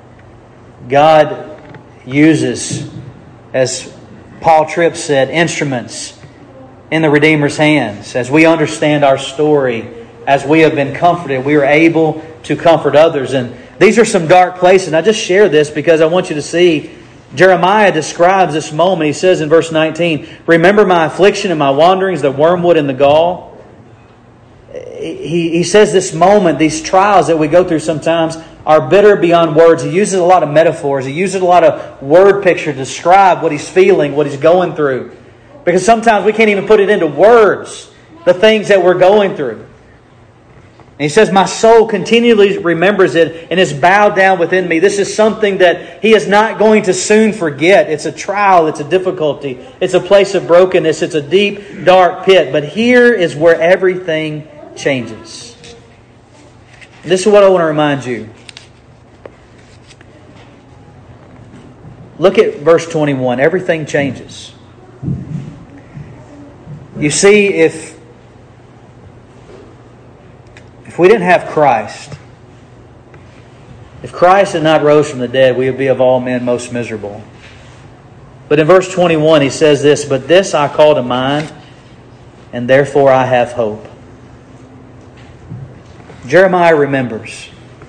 God uses, as Paul Tripp said, instruments in the Redeemer's hands. As we understand our story, as we have been comforted, we are able to comfort others. And these are some dark places. And I just share this because I want you to see Jeremiah describes this moment. He says in verse 19, "Remember my affliction and my wanderings, the wormwood and the gall." He says this moment, these trials that we go through sometimes are bitter beyond words. He uses a lot of metaphors. He uses a lot of word picture to describe what he's feeling, what he's going through. Because sometimes we can't even put it into words, the things that we're going through. And he says, "My soul continually remembers it and is bowed down within me." This is something that he is not going to soon forget. It's a trial. It's a difficulty. It's a place of brokenness. It's a deep, dark pit. But here is where everything changes. This is what I want to remind you. Look at verse 21. Everything changes. You see, if we didn't have Christ, if Christ had not rose from the dead, we would be of all men most miserable. But in verse 21 he says this, "But this I call to mind, and therefore I have hope." Jeremiah remembers.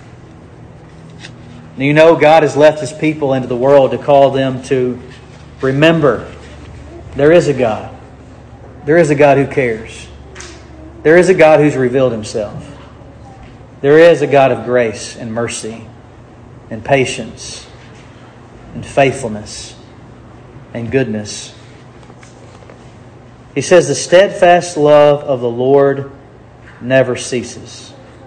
You know, God has left His people into the world to call them to remember there is a God. There is a God who cares. There is a God who's revealed Himself. There is a God of grace and mercy and patience and faithfulness and goodness. He says, "The steadfast love of the Lord never ceases."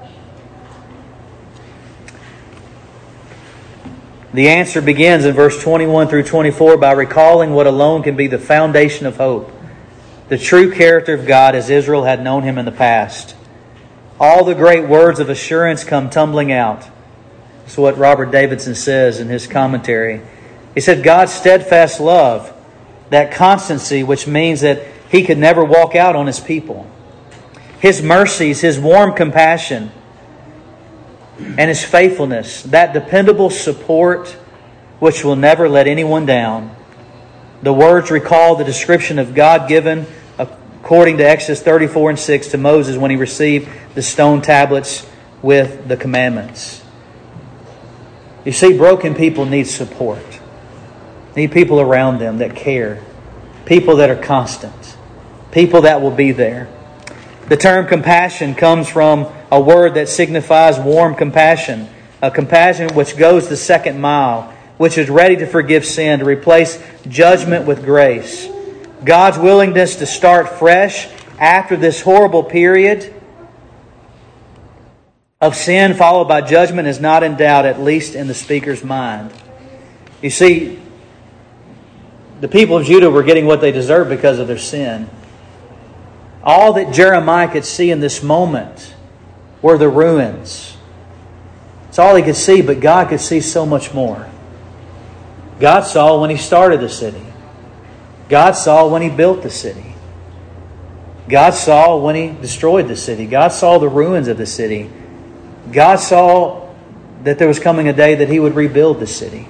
The answer begins in verse 21 through 24 by recalling what alone can be the foundation of hope. The true character of God as Israel had known Him in the past. All the great words of assurance come tumbling out. That's what Robert Davidson says in his commentary. He said, God's steadfast love, that constancy which means that He could never walk out on His people. His mercies, His warm compassion, and His faithfulness, that dependable support which will never let anyone down. The words recall the description of God given according to Exodus 34 and 6 to Moses when he received the stone tablets with the commandments. You see, broken people need support. Need people around them that care. People that are constant. People that will be there. The term compassion comes from a word that signifies warm compassion. A compassion which goes the second mile, which is ready to forgive sin, to replace judgment with grace. God's willingness to start fresh after this horrible period of sin followed by judgment is not in doubt, at least in the speaker's mind. You see, the people of Judah were getting what they deserved because of their sin. All that Jeremiah could see in this moment were the ruins. It's all he could see, but God could see so much more. God saw when He started the city. God saw when He built the city. God saw when He destroyed the city. God saw the ruins of the city. God saw that there was coming a day that He would rebuild the city.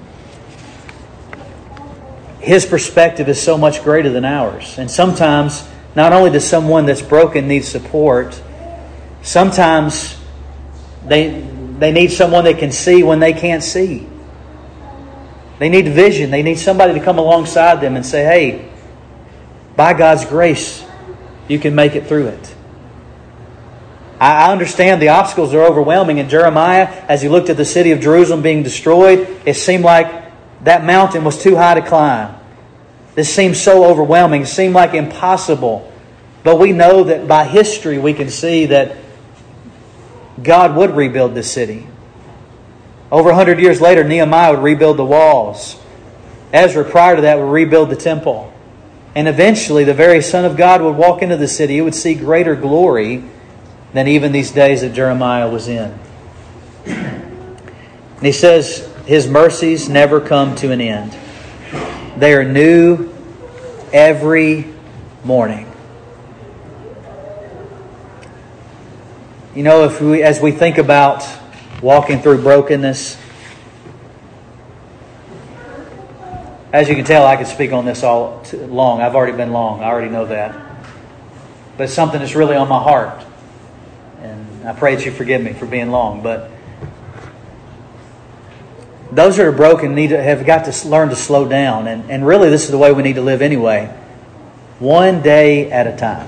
His perspective is so much greater than ours. And sometimes, not only does someone that's broken need support, sometimes they need someone that can see when they can't see. They need vision. They need somebody to come alongside them and say, hey, by God's grace, you can make it through it. I understand the obstacles are overwhelming. And Jeremiah, as he looked at the city of Jerusalem being destroyed, it seemed like that mountain was too high to climb. This seemed so overwhelming. It seemed like impossible. But we know that by history we can see that God would rebuild this city. Over 100 years later, Nehemiah would rebuild the walls. Ezra, prior to that, would rebuild the temple. And eventually, the very Son of God would walk into the city. He would see greater glory than even these days that Jeremiah was in. And he says, His mercies never come to an end. They are new every morning. You know, as we think about walking through brokenness, as you can tell, I could speak on this all too long. I've already been long. I already know that. but it's something that's really on my heart. And I pray that you forgive me for being long. But those that are broken have got to learn to slow down. And really, this is the way we need to live anyway. One day at a time.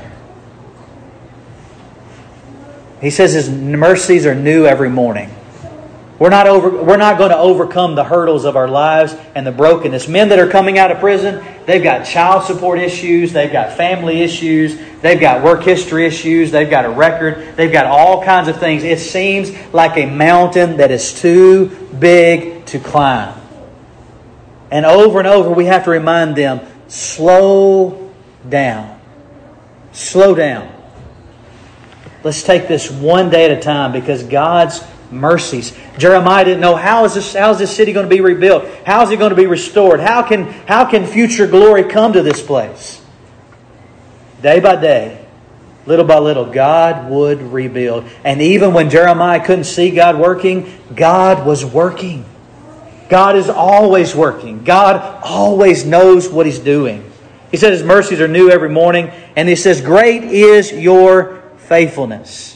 He says His mercies are new every morning. We're not going to overcome the hurdles of our lives and the brokenness. Men that are coming out of prison, they've got child support issues, they've got family issues, they've got work history issues, they've got a record, they've got all kinds of things. It seems like a mountain that is too big to climb. And over we have to remind them, slow down. Slow down. Let's take this one day at a time, because God's mercies. Jeremiah didn't know, how is this city going to be rebuilt? How is it going to be restored? How can future glory come to this place? Day by day, little by little, God would rebuild. And even when Jeremiah couldn't see God working, God was working. God is always working. God always knows what He's doing. He said His mercies are new every morning. And He says, great is your faithfulness.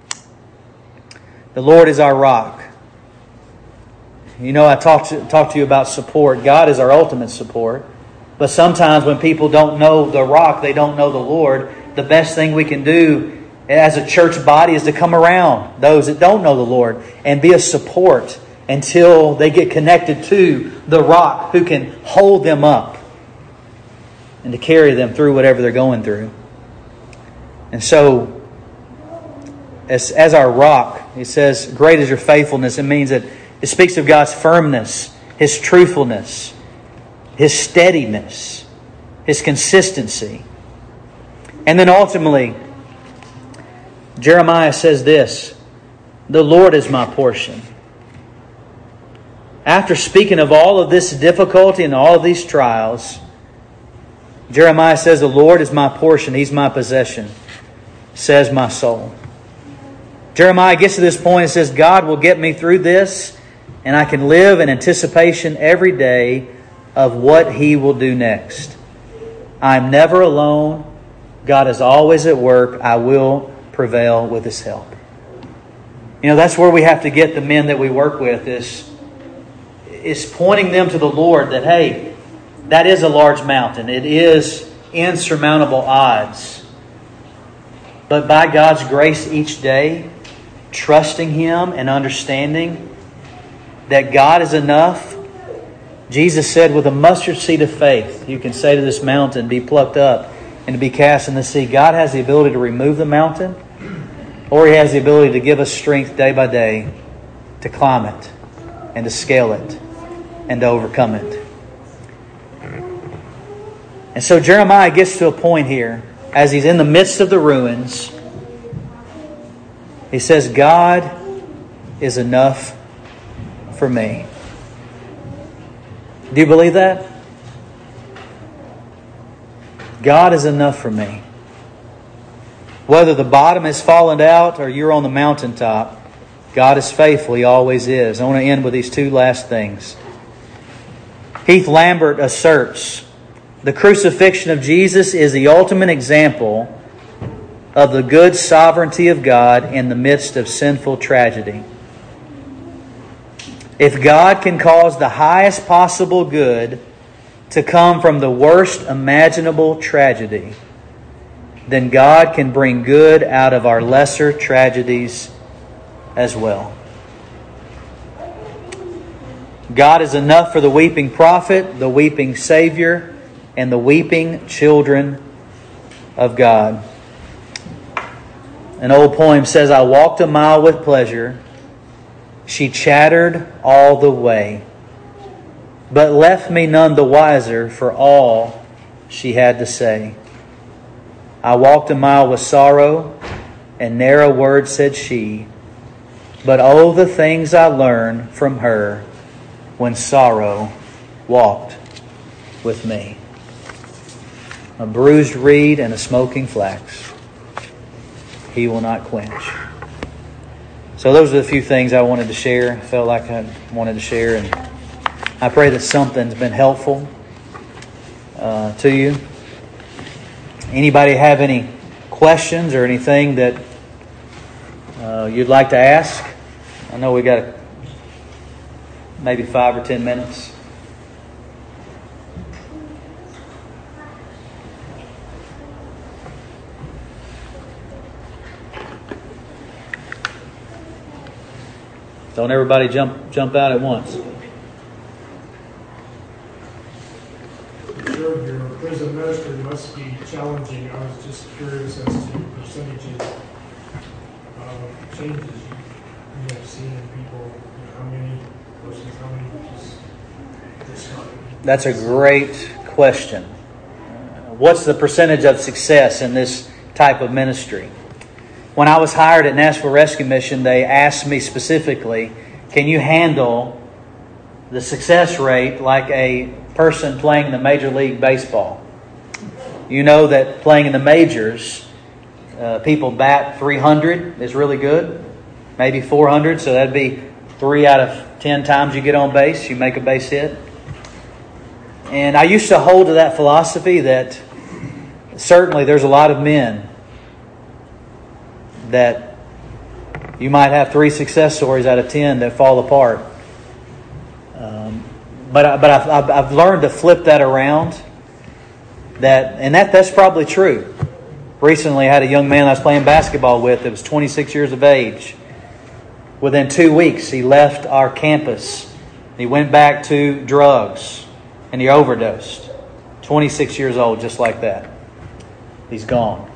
The Lord is our rock. You know, I talked to you about support. God is our ultimate support. But sometimes when people don't know the rock, they don't know the Lord, the best thing we can do as a church body is to come around those that don't know the Lord and be a support until they get connected to the rock who can hold them up and to carry them through whatever they're going through. And so, as our rock, it says, great is your faithfulness. It means that it speaks of God's firmness, His truthfulness, His steadiness, His consistency. And then ultimately, Jeremiah says this, the Lord is my portion. After speaking of all of this difficulty and all of these trials, Jeremiah says, the Lord is my portion, He's my possession, says my soul. Jeremiah gets to this point and says, God will get me through this, and I can live in anticipation every day of what He will do next. I'm never alone. God is always at work. I will prevail with His help. You know, that's where we have to get the men that we work with, is pointing them to the Lord that, hey, that is a large mountain. It is insurmountable odds. But by God's grace each day, trusting Him and understanding that God is enough. Jesus said, with a mustard seed of faith, you can say to this mountain, be plucked up and to be cast in the sea. God has the ability to remove the mountain, or He has the ability to give us strength day by day to climb it and to scale it and to overcome it. And so Jeremiah gets to a point here, as he's in the midst of the ruins, he says, God is enough for me. Do you believe that? God is enough for me. Whether the bottom has fallen out or you're on the mountaintop, God is faithful. He always is. I want to end with these two last things. Heath Lambert asserts, the crucifixion of Jesus is the ultimate example of the good sovereignty of God in the midst of sinful tragedy. If God can cause the highest possible good to come from the worst imaginable tragedy, then God can bring good out of our lesser tragedies as well. God is enough for the weeping prophet, the weeping Savior, and the weeping children of God. An old poem says, I walked a mile with pleasure. She chattered all the way, but left me none the wiser for all she had to say. I walked a mile with sorrow, and narrow words said she, but oh, the things I learned from her when sorrow walked with me. A bruised reed and a smoking flax He will not quench. So those are the few things I wanted to share. I felt like I wanted to share, and I pray that something's been helpful to you. Anybody have any questions or anything that you'd like to ask? I know we got maybe 5 or 10 minutes. Don't everybody jump out at once. Sure, your prison ministry must be challenging. I was just curious as to percentages of changes you have seen in people. How many versus how many just That's a great question. What's the percentage of success in this type of ministry? When I was hired at Nashville Rescue Mission, they asked me specifically, can you handle the success rate like a person playing the Major League Baseball? You know that playing in the majors, people bat 300 is really good, maybe 400, so that'd be 3 out of 10 times you get on base, you make a base hit. And I used to hold to that philosophy that certainly there's a lot of men that you might have 3 success stories out of 10 that fall apart. But I've learned to flip that around. That's probably true. Recently, I had a young man I was playing basketball with that was 26 years of age. Within 2 weeks, he left our campus. He went back to drugs, and he overdosed. 26 years old, just like that. He's gone.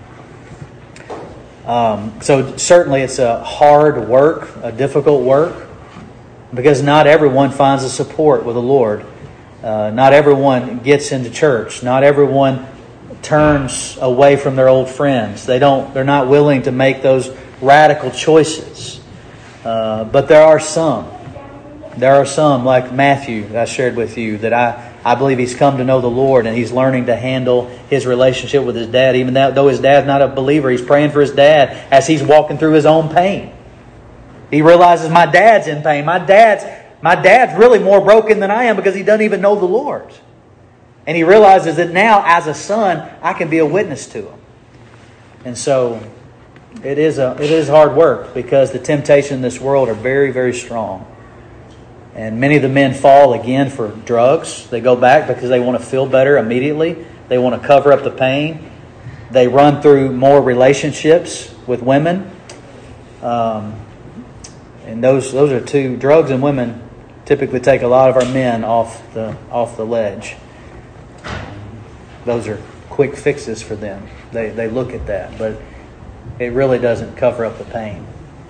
So certainly it's a hard work, a difficult work, because not everyone finds the support with the Lord. Not everyone gets into church. Not everyone turns away from their old friends. They're not willing to make those radical choices. But there are some. There are some, like Matthew that I shared with you, that I believe he's come to know the Lord, and he's learning to handle his relationship with his dad. Even though his dad's not a believer, he's praying for his dad as he's walking through his own pain. He realizes my dad's in pain. My dad's really more broken than I am because he doesn't even know the Lord. And he realizes that now, as a son, I can be a witness to him. And so it is hard work because the temptations in this world are very, very strong. And many of the men fall again for drugs. They go back because they want to feel better immediately. They want to cover up the pain. They run through more relationships with women. And those are two. Drugs and women typically take a lot of our men off the ledge. Those are quick fixes for them. They look at that, but it really doesn't cover up the pain.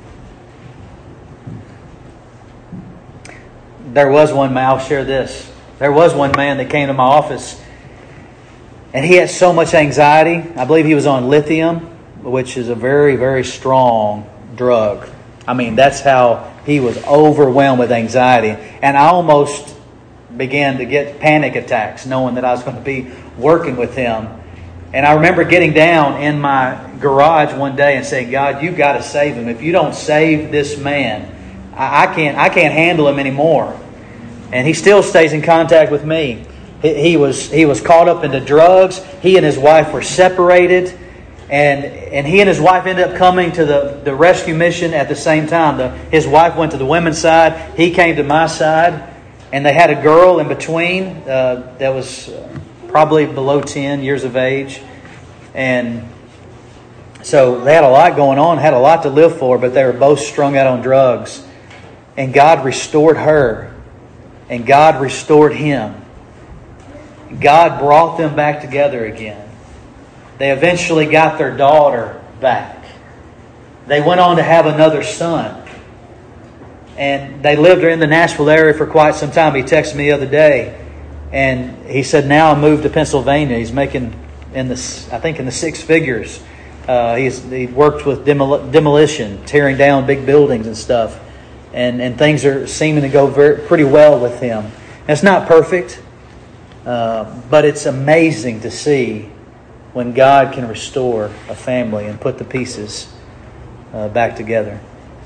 There was one man, I'll share this. There was one man that came to my office, and he had so much anxiety. I believe he was on lithium, which is a very, very strong drug. I mean, that's how he was overwhelmed with anxiety. And I almost began to get panic attacks knowing that I was going to be working with him. And I remember getting down in my garage one day and saying, God, you've got to save him. If you don't save this man, I can't handle him anymore. And he still stays in contact with me. He was caught up into drugs. He and his wife were separated. And he and his wife ended up coming to the rescue mission at the same time. His wife went to the women's side. He came to my side. And they had a girl in between that was probably below 10 years of age. And so they had a lot going on, had a lot to live for, but they were both strung out on drugs. And God restored her. And God restored him. God brought them back together again. They eventually got their daughter back. They went on to have another son. And they lived in the Nashville area for quite some time. He texted me the other day. And he said, now I moved to Pennsylvania. He's making, in the 6 figures. He worked with demolition, tearing down big buildings and stuff. And things are seeming to go pretty well with him. And it's not perfect, but it's amazing to see when God can restore a family and put the pieces back together.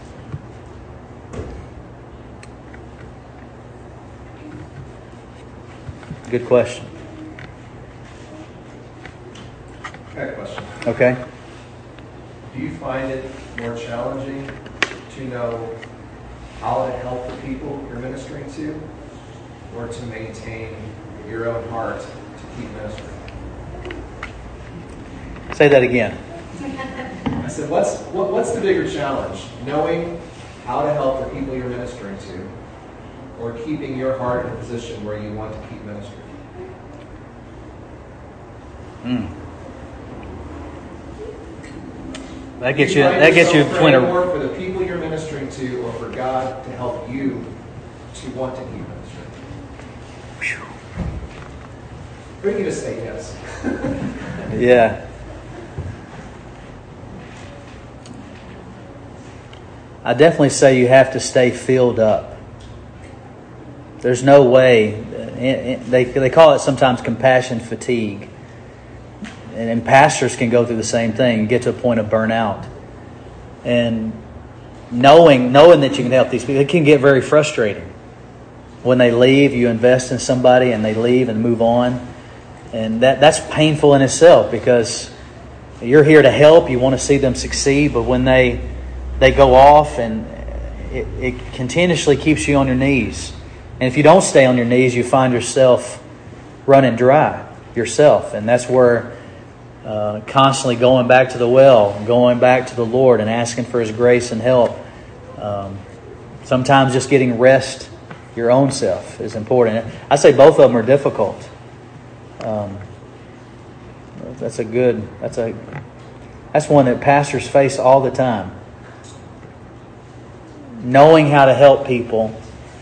Good question. I got a question. Okay. Do you find it more challenging to know how to help the people you're ministering to, or to maintain your own heart to keep ministering? Say that again. I said, what's the bigger challenge? Knowing how to help the people you're ministering to, or keeping your heart in a position where you want to keep ministering? That gets you between a... more for the people you're ministering to, or for God to help you to want to keep ministering? Or you can just say yes. Yeah. I definitely say you have to stay filled up. There's no way. They call it sometimes compassion fatigue. And pastors can go through the same thing, get to a point of burnout. And knowing that you can help these people, it can get very frustrating. When they leave, you invest in somebody and they leave and move on. And that's painful in itself, because you're here to help, you want to see them succeed, but when they go off, and it continuously keeps you on your knees. And if you don't stay on your knees, you find yourself running dry yourself. And that's where constantly going back to the well, going back to the Lord and asking for His grace and help. Sometimes just getting rest your own self is important. I say both of them are difficult. That's one that pastors face all the time. Knowing how to help people,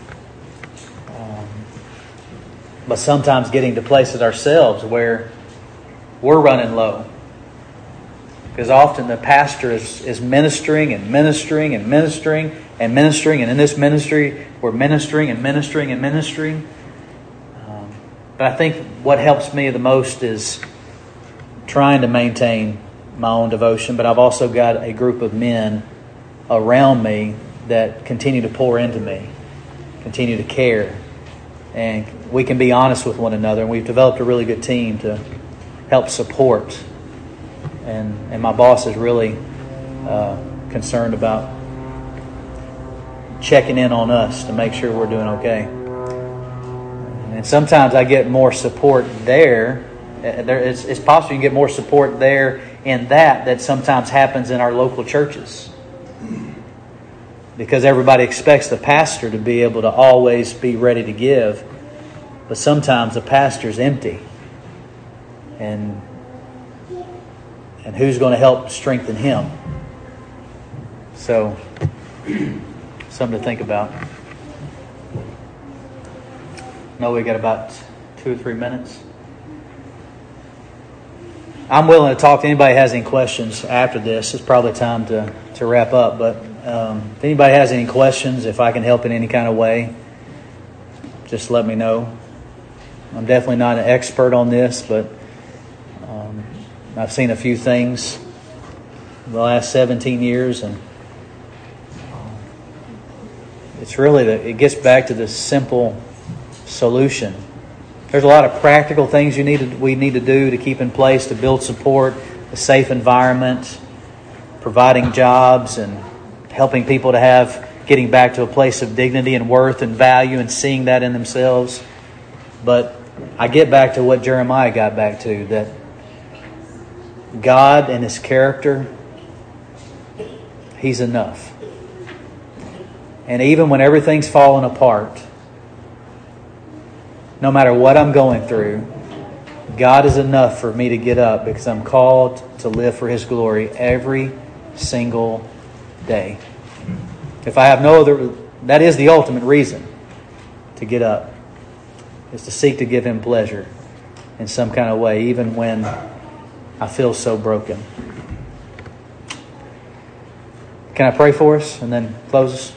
but sometimes getting to places ourselves where we're running low. Because often the pastor is ministering and ministering and ministering and ministering, and in this ministry we're ministering and ministering and ministering. But I think what helps me the most is trying to maintain my own devotion, but I've also got a group of men around me that continue to pour into me, continue to care. And we can be honest with one another, and we've developed a really good team to help support. And my boss is really concerned about checking in on us to make sure we're doing okay. And sometimes I get more support there. It's possible you can get more support there in that sometimes happens in our local churches. Because everybody expects the pastor to be able to always be ready to give. But sometimes the pastor's empty. And who's going to help strengthen him? So, something to think about. No, we got about 2 or 3 minutes. I'm willing to talk to anybody who has any questions after this. It's probably time to wrap up. But if anybody has any questions, if I can help in any kind of way, just let me know. I'm definitely not an expert on this, but I've seen a few things in the last 17 years, and it's really it gets back to the simple solution. There's a lot of practical things we need to do to keep in place to build support, a safe environment, providing jobs, and helping people to getting back to a place of dignity and worth and value and seeing that in themselves. But I get back to what Jeremiah got back to, that God and His character, He's enough. And even when everything's falling apart, no matter what I'm going through, God is enough for me to get up, because I'm called to live for His glory every single day. If I have no other, that is the ultimate reason to get up, is to seek to give Him pleasure in some kind of way, even when I feel so broken. Can I pray for us and then close us?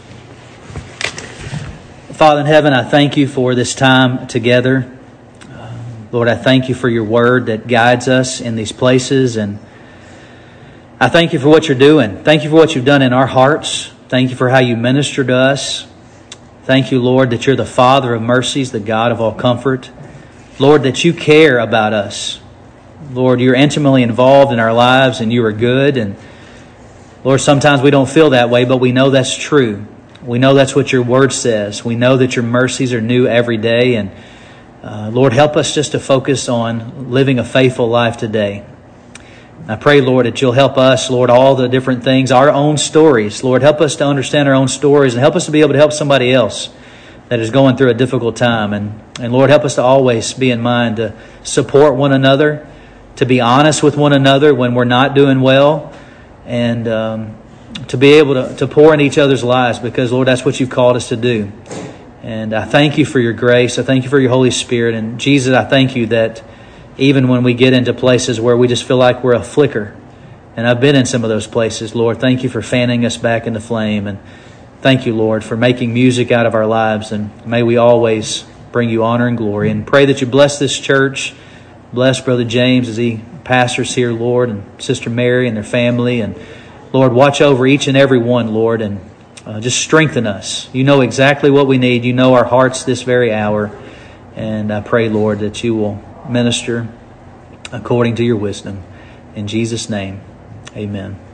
Father in heaven, I thank You for this time together. Lord, I thank You for Your word that guides us in these places. And I thank You for what You're doing. Thank You for what You've done in our hearts. Thank You for how You minister to us. Thank You, Lord, that You're the Father of mercies, the God of all comfort. Lord, that You care about us. Lord, You're intimately involved in our lives, and You are good. And Lord, sometimes we don't feel that way, but we know that's true. We know that's what your word says. We know that your mercies are new every day. And Lord, help us just to focus on living a faithful life today. I pray, Lord, that you'll help us, Lord, all the different things, our own stories. Lord, help us to understand our own stories and help us to be able to help somebody else that is going through a difficult time. And Lord, help us to always be in mind to support one another, to be honest with one another when we're not doing well, and to be able to pour in each other's lives, because, Lord, that's what you've called us to do. And I thank you for your grace. I thank you for your Holy Spirit. And Jesus, I thank you that even when we get into places where we just feel like we're a flicker, and I've been in some of those places, Lord, thank you for fanning us back into flame. And thank you, Lord, for making music out of our lives. And may we always bring you honor and glory. And pray that you bless this church. Bless Brother James as he pastors here, Lord, and Sister Mary and their family. And Lord, watch over each and every one, Lord, and just strengthen us. You know exactly what we need. You know our hearts this very hour. And I pray, Lord, that you will minister according to your wisdom. In Jesus' name, amen.